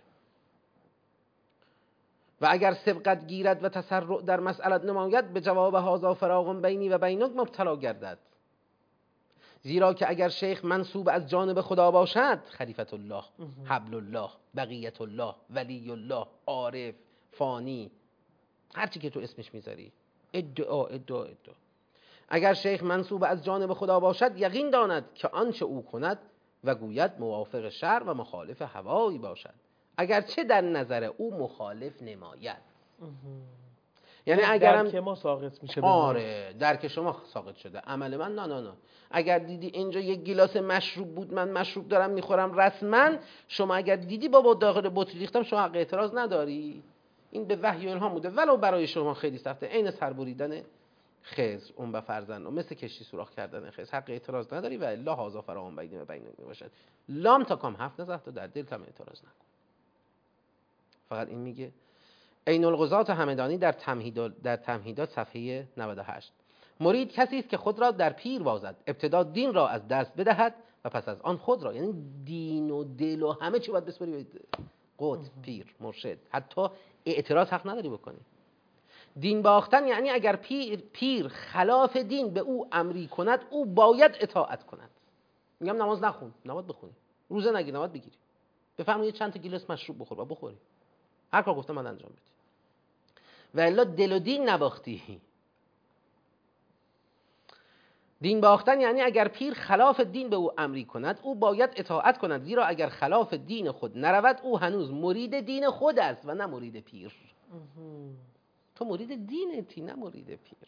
و اگر سبقت گیرد و تسرع در مسئلت نماید، به جواب هذا فراغ بینی و بینک مبتلا گردد. زیرا که اگر شیخ منسوب از جانب خدا باشد، خلیفت الله، حبل الله، بقیت الله، ولی الله، عارف، فانی، هرچی که تو اسمش میذاری، ادعا ادعا ادعا. اگر شیخ منسوب از جانب خدا باشد، یقین داند که آنچه او کند و گوید موافق شرع و مخالف هوایی باشد، اگرچه در نظر او مخالف نماید. یعنی اگرم درک ما ساقط میشه. آره درک شما ساقط شده، عمل من نه نه نه. اگر دیدی اینجا یک گیلاس مشروب بود، من مشروب دارم میخورم رسما، شما اگر دیدی بابا داخل بطری ریختم، شما حق اعتراض نداری. این به وحی و الهام بوده، ولو برای شما خیلی سخته، عین سر بریدن خضر اون به فرزند، مثل کشتی سوراخ کردن خضر، حق اعتراض نداری و الا هذا فراهم بین و بینک میباشد. لام تا کام حرف نزد، تو در دل هم اعتراض نکن. فقط این میگه عین الغزات همدانی در تمهیدات در تمهیدات صفحه نود و هشت، مرید کسی است که خود را در پیر بازد، ابتدا دین را از دست بدهد و پس از آن خود را، یعنی دین و دل و همه چی باید بسپاری به قطب، پیر، مرشد. حتی اعتراض حق نداری بکنی. دین باختن یعنی اگر پیر پیر خلاف دین به او امری کند، او باید اطاعت کند. میگم نماز نخون، نماز بخونی، روزه نگیر، نماز بگیری، بفرمایید چند تا گیلاس مشروب بخور و بخوری، هر کار گفتم من انجام بدی. و الا دل و دین نباختی. دین باختن یعنی اگر پیر خلاف دین به او امری کند او باید اطاعت کند، زیرا اگر خلاف دین خود نرود او هنوز مرید دین خود است و نه مرید پیر. تو مرید دینتی نه مرید پیر.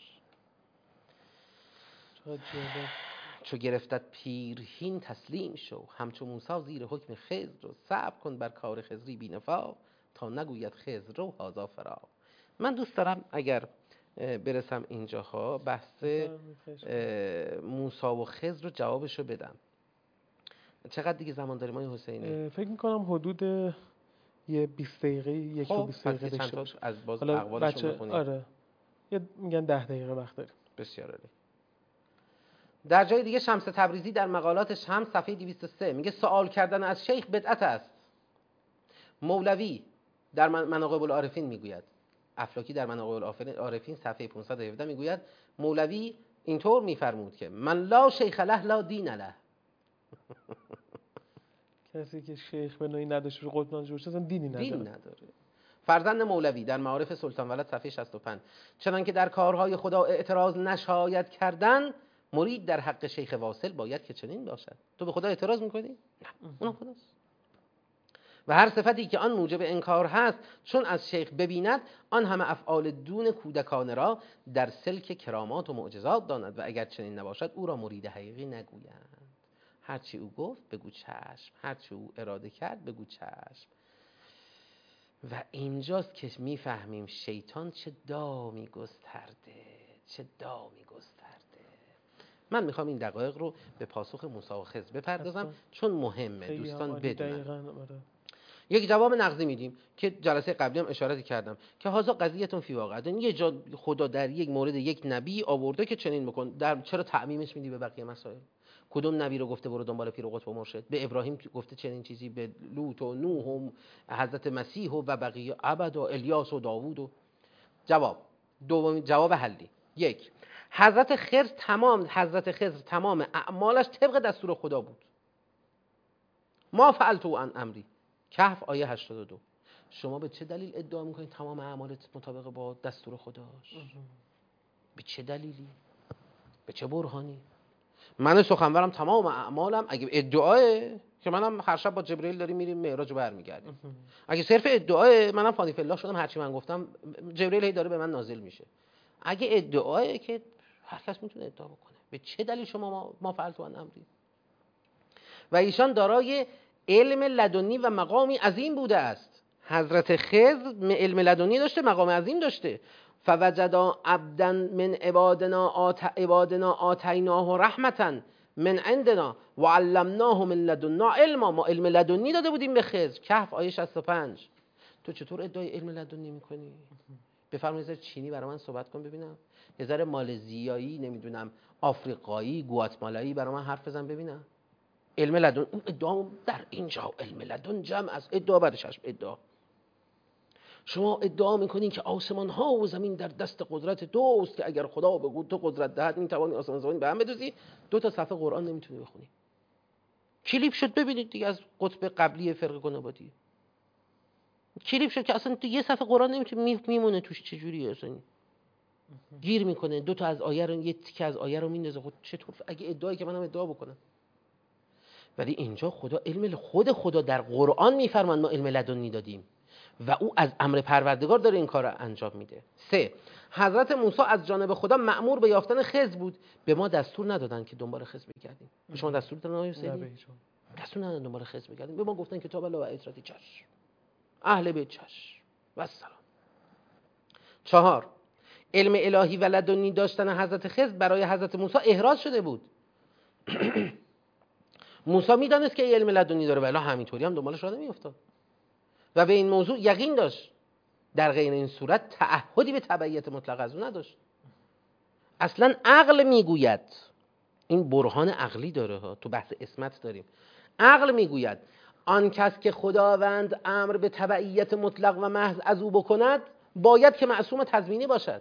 چو گرفتت پیر هین تسلیم شو، همچو موسی زیر حکم خضر و صبر کن بر کار خضری بی نفاق، تا نگوید خضر رو هذا فراق. من دوست دارم اگر برسم اینجاها بحث موسی و خضر رو جوابشو بدم. چقدر دیگه زمان داریم آقای حسینی؟ فکر میکنم حدود یه بیست دقیقه، یک رو بیست دقیقه داشته باشه. از باز حالا اقوالشون بخونیم. آره یه میگن ده دقیقه وقت داریم. بسیار عالی. در جای دیگه شمس تبریزی در مقالاتش هم صفحه دویست و سه میگه سوال کردن از شیخ بدعت است. مولوی در مناقب العارفین میگوید، افلاکی در مناقب العارفین صفحه پانصد و هفده میگوید مولوی اینطور میفرمود که من لا شیخ له لا دین له. کسی که شیخ به نوعی نداشته قطبان جوش اصلا دینی نداره. دین نداره. فرزند مولوی در معارف سلطان ولد صفحه شصت و پنج چنان که در کارهای خدا اعتراض نشاید کردن، مرید در حق شیخ واصل باید که چنین باشد. تو به خدا اعتراض میکنی؟ نه، اون خداست. و هر صفتی که آن موجب انکار هست چون از شیخ ببیند، آن همه افعال دون کودکانه را در سلک کرامات و معجزات داند و اگر چنین نباشد او را مرید حقیقی نگویند. هرچی او گفت بگو چشم، هرچی او اراده کرد بگو چشم. و اینجاست که میفهمیم شیطان چه دامی گسترده، چه دامی گسترده. من میخوام این دقایق رو به پاسخ موسی و خضر بپردازم چون مهمه دوستان بدونن. یک جواب نقضی میدیم که جلسه قبلی هم اشاره کردم که هازا قضیهتون فی واقع. یه جا خدا در یک مورد یک نبی آورده که چنین بکن، در چرا تعمیمش میدی به بقیه مسائل؟ کدوم نبی رو گفته برو دنبال پیر و قطب و مرشد؟ به ابراهیم گفته چنین چیزی، به لوط و نوح و حضرت مسیح و بقیه عبد و الیاس و داوود و جواب دوم جواب حلی. یک، حضرت خضر تمام حضرت خضر تمام اعمالش طبق دستور خدا بود. ما فعلت عن امری، کهف آیه هشتاد و دو. شما به چه دلیل ادعا میکنید تمام اعمالت مطابق با دستور خداست؟ به چه دلیلی؟ به چه برهانی؟ من سخنورم تمام اعمالم اگه ادعاه که منم هر شب با جبرئیل داریم میریم معراج و برمیگردیم، اگه صرف ادعاه منم فانی فی الله شدم هرچی من گفتم جبرئیل هی داره به من نازل میشه، اگه ادعاه که هر کس میتونه ادعا بکنه، به چه دلیل شما ما, ما فعلت عن امری؟ و ایشان دارای علم لدنی و مقامی عظیم بوده است. حضرت خضر علم لدنی داشته، مقام عظیم داشته. فوجدا عبدا من عبادنا آت عبادنا آتیناه رحمتا من عندنا و علمناه من لدنا علما. ما علم لدنی داده بودیم به خضر. کهف آیه شصت و پنج. تو چطور ادعای علم لدنی میکنی؟ بفرمایید یه ذره چینی برای من صحبت کن ببینم، یه ذره مالزیایی، نمیدونم آفریقایی، گواتمالایی برای من حرف بزن ببینم. علم لدن، اون ادعا در اینجا علم لدن جمع از ادعا بعدش ادعا. شما ادعا میکنین که آسمان ها و زمین در دست قدرت دوست که اگر خدا بگو تو قدرت دهد میتوانی آسمان زمین به هم بدوزی. دو تا صفحه قرآن نمیتونی بخونی. کلیپ شد ببینید دیگه از قطب قبلی فرقه گنابادی. کلیپ شد که اصلا تو یه صفحه قرآن نمیتونی میمونه توش. چجوریه اصلا؟ گیر میکنه دو تا از آیه رو، یه تیکه از آیه رو میندازه. خود چطور اگه ادعایی که منم ادعا بکنم؟ ولی اینجا خدا علم خود خدا در قرآن میفرمان ما علم لدنی دادیم و او از امر پروردگار داره این کار رو انجام میده. سه، حضرت موسی از جانب خدا مأمور به یافتن خضر بود. به ما دستور ندادن که دنبال خضر بگردیم. به شما دستور دادن آقای حسینی؟ دستور ندادن دنبال خضر بگردیم. به ما گفتن کتاب الله و اطراتی چشم، اهل بیت چشم و سلام. چهار، علم الهی و لدنی داشتن حضرت خضر برای حضرت موسی احراز شده بود. موسی میدانست که علم لدنی داره ولی همینطوری هم دنبالش راه نمیافتاد و به این موضوع یقین داشت. در غیر این صورت تعهدی به تبعیت مطلق از اون نداشت. اصلا عقل میگوید، این برهان عقلی داره ها، تو بحث اسمت داریم. عقل میگوید آن کس که خداوند امر به تبعیت مطلق و محض از او بکند باید که معصوم تضمینی باشد.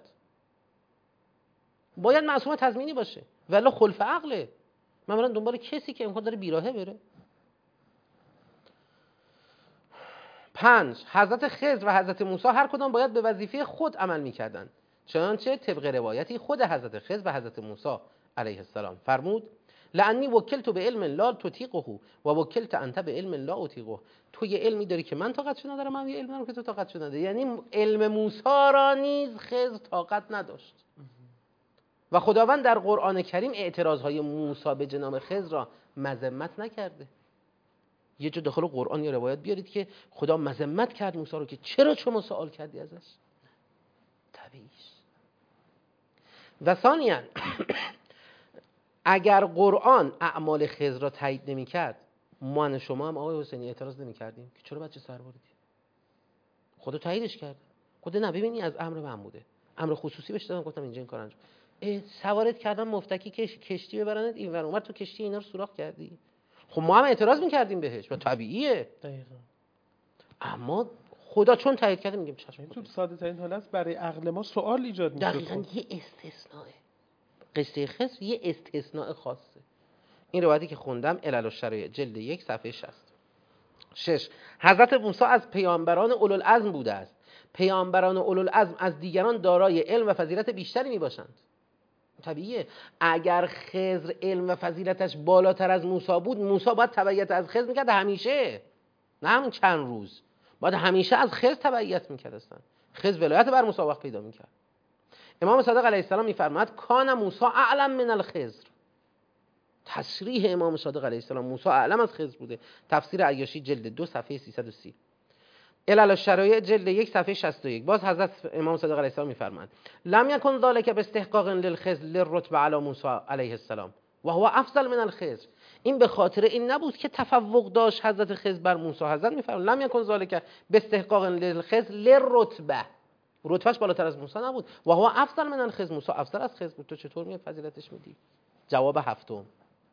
باید معصوم تضمینی باشه ولی خلف عقله. من برم دنبال کسی که امکان داره بیراهه بره. پنج، حضرت خضر و حضرت موسی هر کدام باید به وظیفه خود عمل میکردند، چنانچه طبق روایتی خود حضرت خضر و حضرت موسی علیه السلام فرمود لعنی وکلت به علم لا تطیقه و وکلت انت به علم لا اطیقه. تو یه علمی داری که من طاقتشو ندارم، من یه علمی دارم که تو طاقتشو نداری. یعنی علم موسی را نیز خضر طاقت نداشت. و خداوند در قرآن کریم اعتراضهای موسی به جناب خضر را مذمت نکرده. یه جا داخل قرآن یا روایت بیارید که خدا مذمت کرد موسی رو که چرا شما سوال کردی ازش؟ طبیعیش. و ثانیاً اگر قرآن اعمال خضر را تایید نمی‌کرد، من شما هم آقای حسینی اعتراض نمی‌کردیم که چرا بچه سر بردی؟ خدا تاییدش کرد. خدا نه ببینی از امر من بوده. امر خصوصی بهش دادم، گفتم اینجا این کار انجام. سوارت کردم مفتکی کش... کشتی ببرنت اینور اونور، تو کشتی اینا رو سوراخ کردی. خب ما هم اعتراض می‌کردیم بهش و طبیعیه. دقیقاً. اما خدا چون تایید کرده میگیم چشم. تو ساده ترین حالت برای عقل ما سوال ایجاد میشه. دقیقاً یه استثناء. قصه خضر یه استثناء خاصه. این روایتی که خوندم علل الشرایع جلد یک صفحه شصت. شش. حضرت موسی از پیامبران اولوالعزم بوده است. پیامبران اولوالعزم از دیگران دارای علم و فضیلت بیشتری می باشند. طبیعیه. اگر خضر علم و فضیلتش بالاتر از موسی بود، موسی باید تبعیت از خضر میکرد همیشه، نه همین چند روز. باید همیشه از خضر تبعیت میکرد. اصلا خضر ولایت بر موسی وقت پیدا میکرد. امام صادق علیه السلام میفرماد کان موسی اعلم من الخضر. تصریح امام صادق علیه السلام موسی اعلم از خضر بوده. تفسیر عیاشی جلد دو صفحه سیصد و سی. علل الشرایع جلد یک صفحه شصت و یک. باز حضرت امام صادق علیه السلام میفرماد لم یکن ذلک باستحقاق للخضر للرتبه علی موسی علیه السلام و هو افضل من الخضر. این به خاطر این نبود که تفوق داشت حضرت خضر بر موسی. حضرت میفرماد لم یکن ذلک باستحقاق للخضر للرتبه، رتبهش بالاتر از موسی نبود. و هو افضل من الخضر، موسی افضل از خضر بود. تو چطور می فضیلتش میدی؟ جواب هفتم.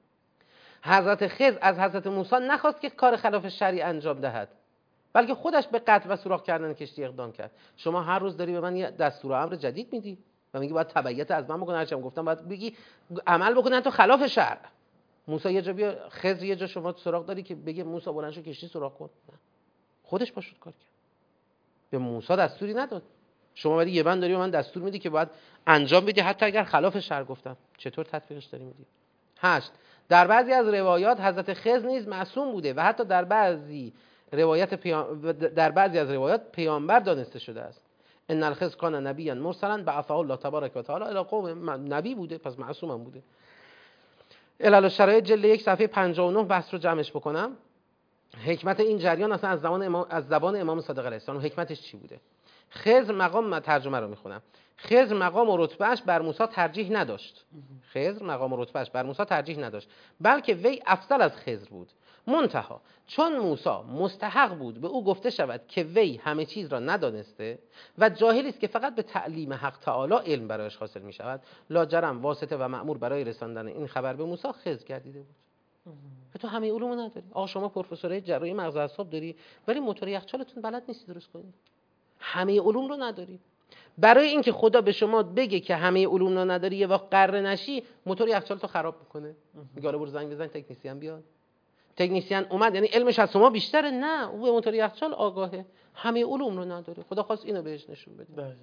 حضرت خضر از حضرت موسی نخواست که کار خلاف شرع انجام دهد، بلکه خودش به قطع و سوراخ کردن کشتی اقدام کرد. شما هر روز داری به من یه دستور امر جدید میدی و میگی باید تبعیت از من بکن. هرچند گفتم باید بگی عمل بکنن تو خلاف شرع. موسی یه جا بیا، خضر یه جا شما سوراخ داری که بگه موسی بلند شو کشتی سوراخ کن؟ خودش پاشد کار کرد. به موسی دستوری نداد. شما ولی یه بند داری به من دستور میدی که باید انجام بدی حتی اگر خلاف شرع گفتم. چطور تطبیقش داری میدی؟ هشت. در بعضی از روایات حضرت خضر نیز معصوم بوده و حتی در بعضی روایت پیام... در بعضی از روایات پیامبر دانسته شده است. ان الخضر کان نبیا مرسلا بعثه الله تبارک و تعالی الی قوم. نبی بوده پس معصوم هم بوده. علل الشرایع جلد یک صفحه پنجاه و نه بحث رو جمعش بکنم. حکمت این جریان اصلا از زبان امام از زبان امام صادق علیه السلام حکمتش چی بوده؟ خضر مقام، ترجمه رو میخونم. خضر مقام و رتبهش بر موسی ترجیح نداشت. خضر مقام و رتبهش بر موسی ترجیح نداشت، بلکه وی افضل از خضر بود. منتها چون موسی مستحق بود به او گفته شود که وی همه چیز را ندانسته و جاهلی است که فقط به تعلیم حق تعالی علم برایش حاصل می شود، لاجرم واسطه و مأمور برای رساندن این خبر به موسی خضر گردیده بود. تو همه علومو نداری. آقا شما پروفسورای جراحی مغز اعصاب داری ولی موتور یخچالتون بلد نیستی درست کنید. همه علوم رو نداری. برای اینکه خدا به شما بگه که همه علوم رو نداری یه وقت قره نشی، موتور یخچالتو خراب میکنه. میگه حالا برو زنگ بزن تکنسین بیاد. تکنسین اومد یعنی علمش از شما بیشتره؟ نه، او به موتور یخچال آگاهه. همه علوم رو نداره. خدا خواست اینو بهش نشون بده.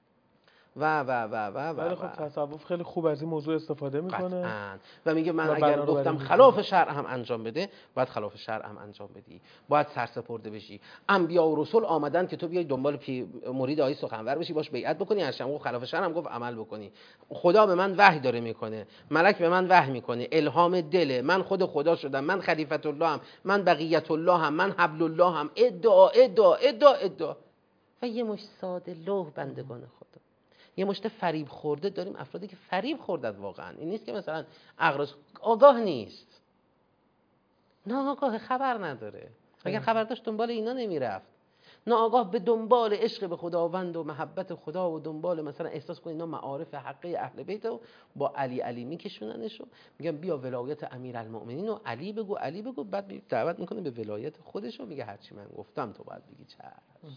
و و و و و ولی خب تصوف خیلی خوب از این موضوع استفاده میکنه قطعاً. و میگه من اگر گفتم خلاف شرع هم انجام بده، باید خلاف شرع هم انجام بدی، باید سرسپرده بشی. انبیا و رسول آمدن که تو بیای دنبال مرید آیه سخنور بشی، باش بیعت بکنی، هرچند گفت خلاف شرع هم گفت عمل بکنی. خدا به من وحی داره میکنه، ملک به من وحی میکنه، الهام دله، من خود خدا شدم، من خلیفت الله هم، من بقیت الله هم، من حبل الله هم، ادعا ادعا ادعا ادعا. و یه مش ساده لوح بندگان خدا، یه مشت فریب خورده داریم، افرادی که فریب خوردن واقعا. این نیست که مثلا عقلش آگاه نیست، ناآگاه، خبر نداره. اگر خبر داشت دنبال اینا نمیرفت. ناآگاه به دنبال عشق به خداوند و محبت خدا و دنبال مثلا احساس کنه اینا معارف حقه اهل بیت و با علی علی میکشوننشو، میگن بیا ولایت امیرالمؤمنین و علی بگو علی بگو، بعد دعوت میکنه به ولایت خودش و میگه هرچی من گفتم تو باید بگی چشم.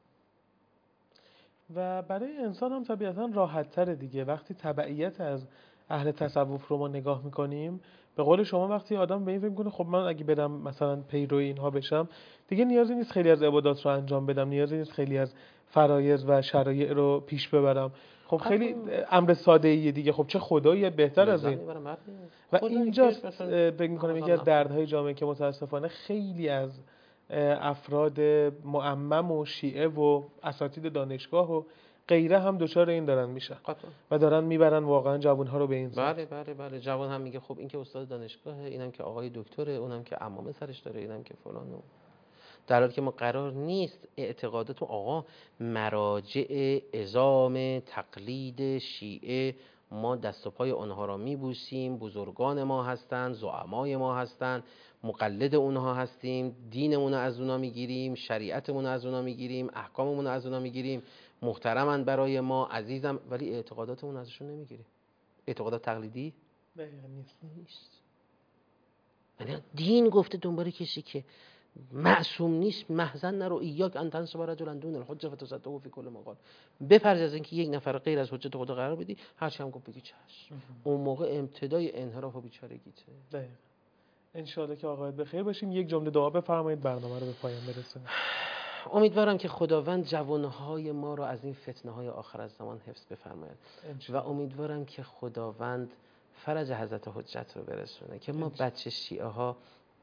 و برای انسان هم طبیعتا راحت تره دیگه. وقتی تبعیت از اهل تصوف رو ما نگاه میکنیم، به قول شما وقتی آدم به این فکر میکنه خب من اگه برم مثلا پیرو اینها بشم، دیگه نیازی نیست خیلی از عبادات رو انجام بدم، نیازی نیست خیلی از فرایض و شرایع رو پیش ببرم. خب خیلی امر ساده ایه دیگه. خب چه خدایی بهتر از این. و اینجاست فکر می‌کنم یکی از دردهای جامعه که متاسفانه خیلی از افراد معمم و شیعه و اساتید دانشگاه و غیره هم دچار این دارن میشن و دارن میبرن واقعا جوان‌ها رو به این سمت. بله بله بله. جوان هم میگه خب این که استاد دانشگاهه، اینم که آقای دکتره، اونم که عمامه سرش داره، اینم که فلانه. در حالی که ما قرار نیست اعتقادات آقا مراجع عظام تقلید شیعه ما دست و پای اونها را میبوسیم، بزرگان ما هستند، زعمای ما هستند، مقلد اونها هستیم، دینمون رو از اونها میگیریم، شریعتمون رو از اونها میگیریم، احکاممون رو از اونها میگیریم، محترمن برای ما، عزیزم، ولی اعتقاداتمون ازشون نمیگیریم. اعتقادات تقلیدی نیست. نیست. یعنی دین گفته دنبال کسی که معصوم نیست محزن نرو، ایاک ان تنصب رجلا دون الحجه فتصدقوا فی کل مقال. بپرهیز از اینکه یک نفر غیر از حجت خدا قرار بدی، هر چی هم گفت بگی چشم. اون موقع ابتدای انحراف و بیچارگیته. دقیقاً. ان شاءالله که آقایت بخیر باشیم. یک جمله دعا بفرمایید برنامه رو به پایان برسونیم. امیدوارم که خداوند جوانهای ما رو از این فتنه‌های آخر الزمان حفظ بفرماید و امیدوارم که خداوند فرج حضرت حجت رو برسونه که ما بچه شیعه ها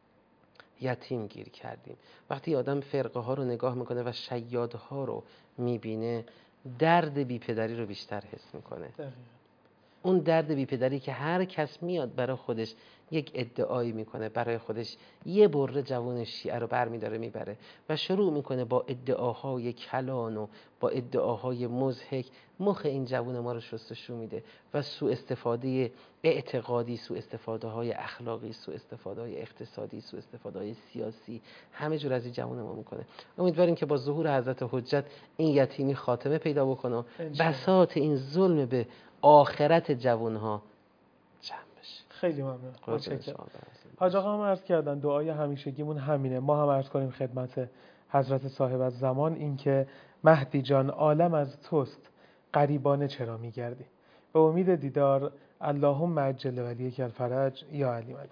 یتیم گیر کردیم. وقتی آدم فرقه ها رو نگاه میکنه و شیادها رو میبینه، درد بی پدری رو بیشتر حس میکنه. دقیقا. اون درد بی پدری که هر کس میاد برای خودش یک ادعایی میکنه، برای خودش یه بره جوان شیعه رو برمیداره میبره و شروع میکنه با ادعاهای کلان و با ادعاهای مضحک مخ این جوان ما رو شستشو میده و سوء استفاده اعتقادی، سوء استفاده های اخلاقی، سوء استفاده های اقتصادی، سوء استفاده های سیاسی همه جور از این جوان ما میکنه. امیدواریم که با ظهور حضرت حجت این یتیمی خاتمه پیدا بکنه و بساط این ظلم به آخرت جوانها جمع بشه. خیلی ممنون. متشکرم. حاج آقا هم عرض کردن دعای همیشگیمون همینه. ما هم عرض کنیم خدمت حضرت صاحب الزمان این که مهدی جان عالم از توست، غریبانه چرا میگردی؟ به امید دیدار. اللهم عجل ولیک الفرج یا علی مدد.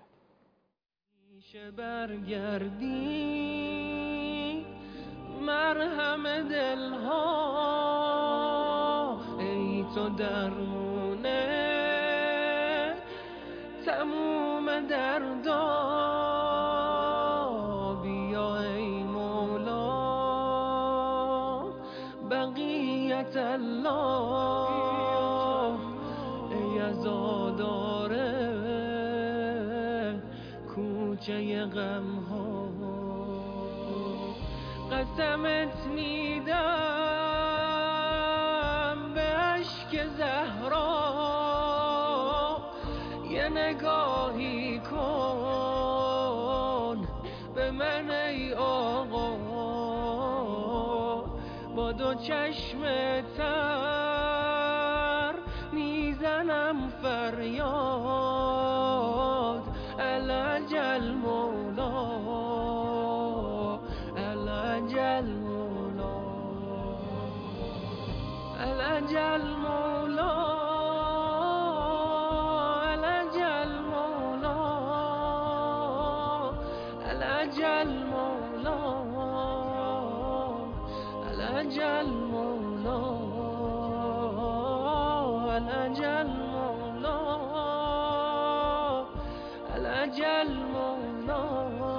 میشه برگردی مرهم دلها، ای تو درمونه تموم دردا، بیا ای مولا بقیت الله، ای عزاداره کوچه غم ها، قسمت میدم به اشک زهرا، یه نگاهی کن به من ای آقا، با دو چشم تر میزنم فریاد، العجل مولا العجل مولا العجل مولا العجل مولا العجل مولا العجل مولا العجل مولا العجل مولا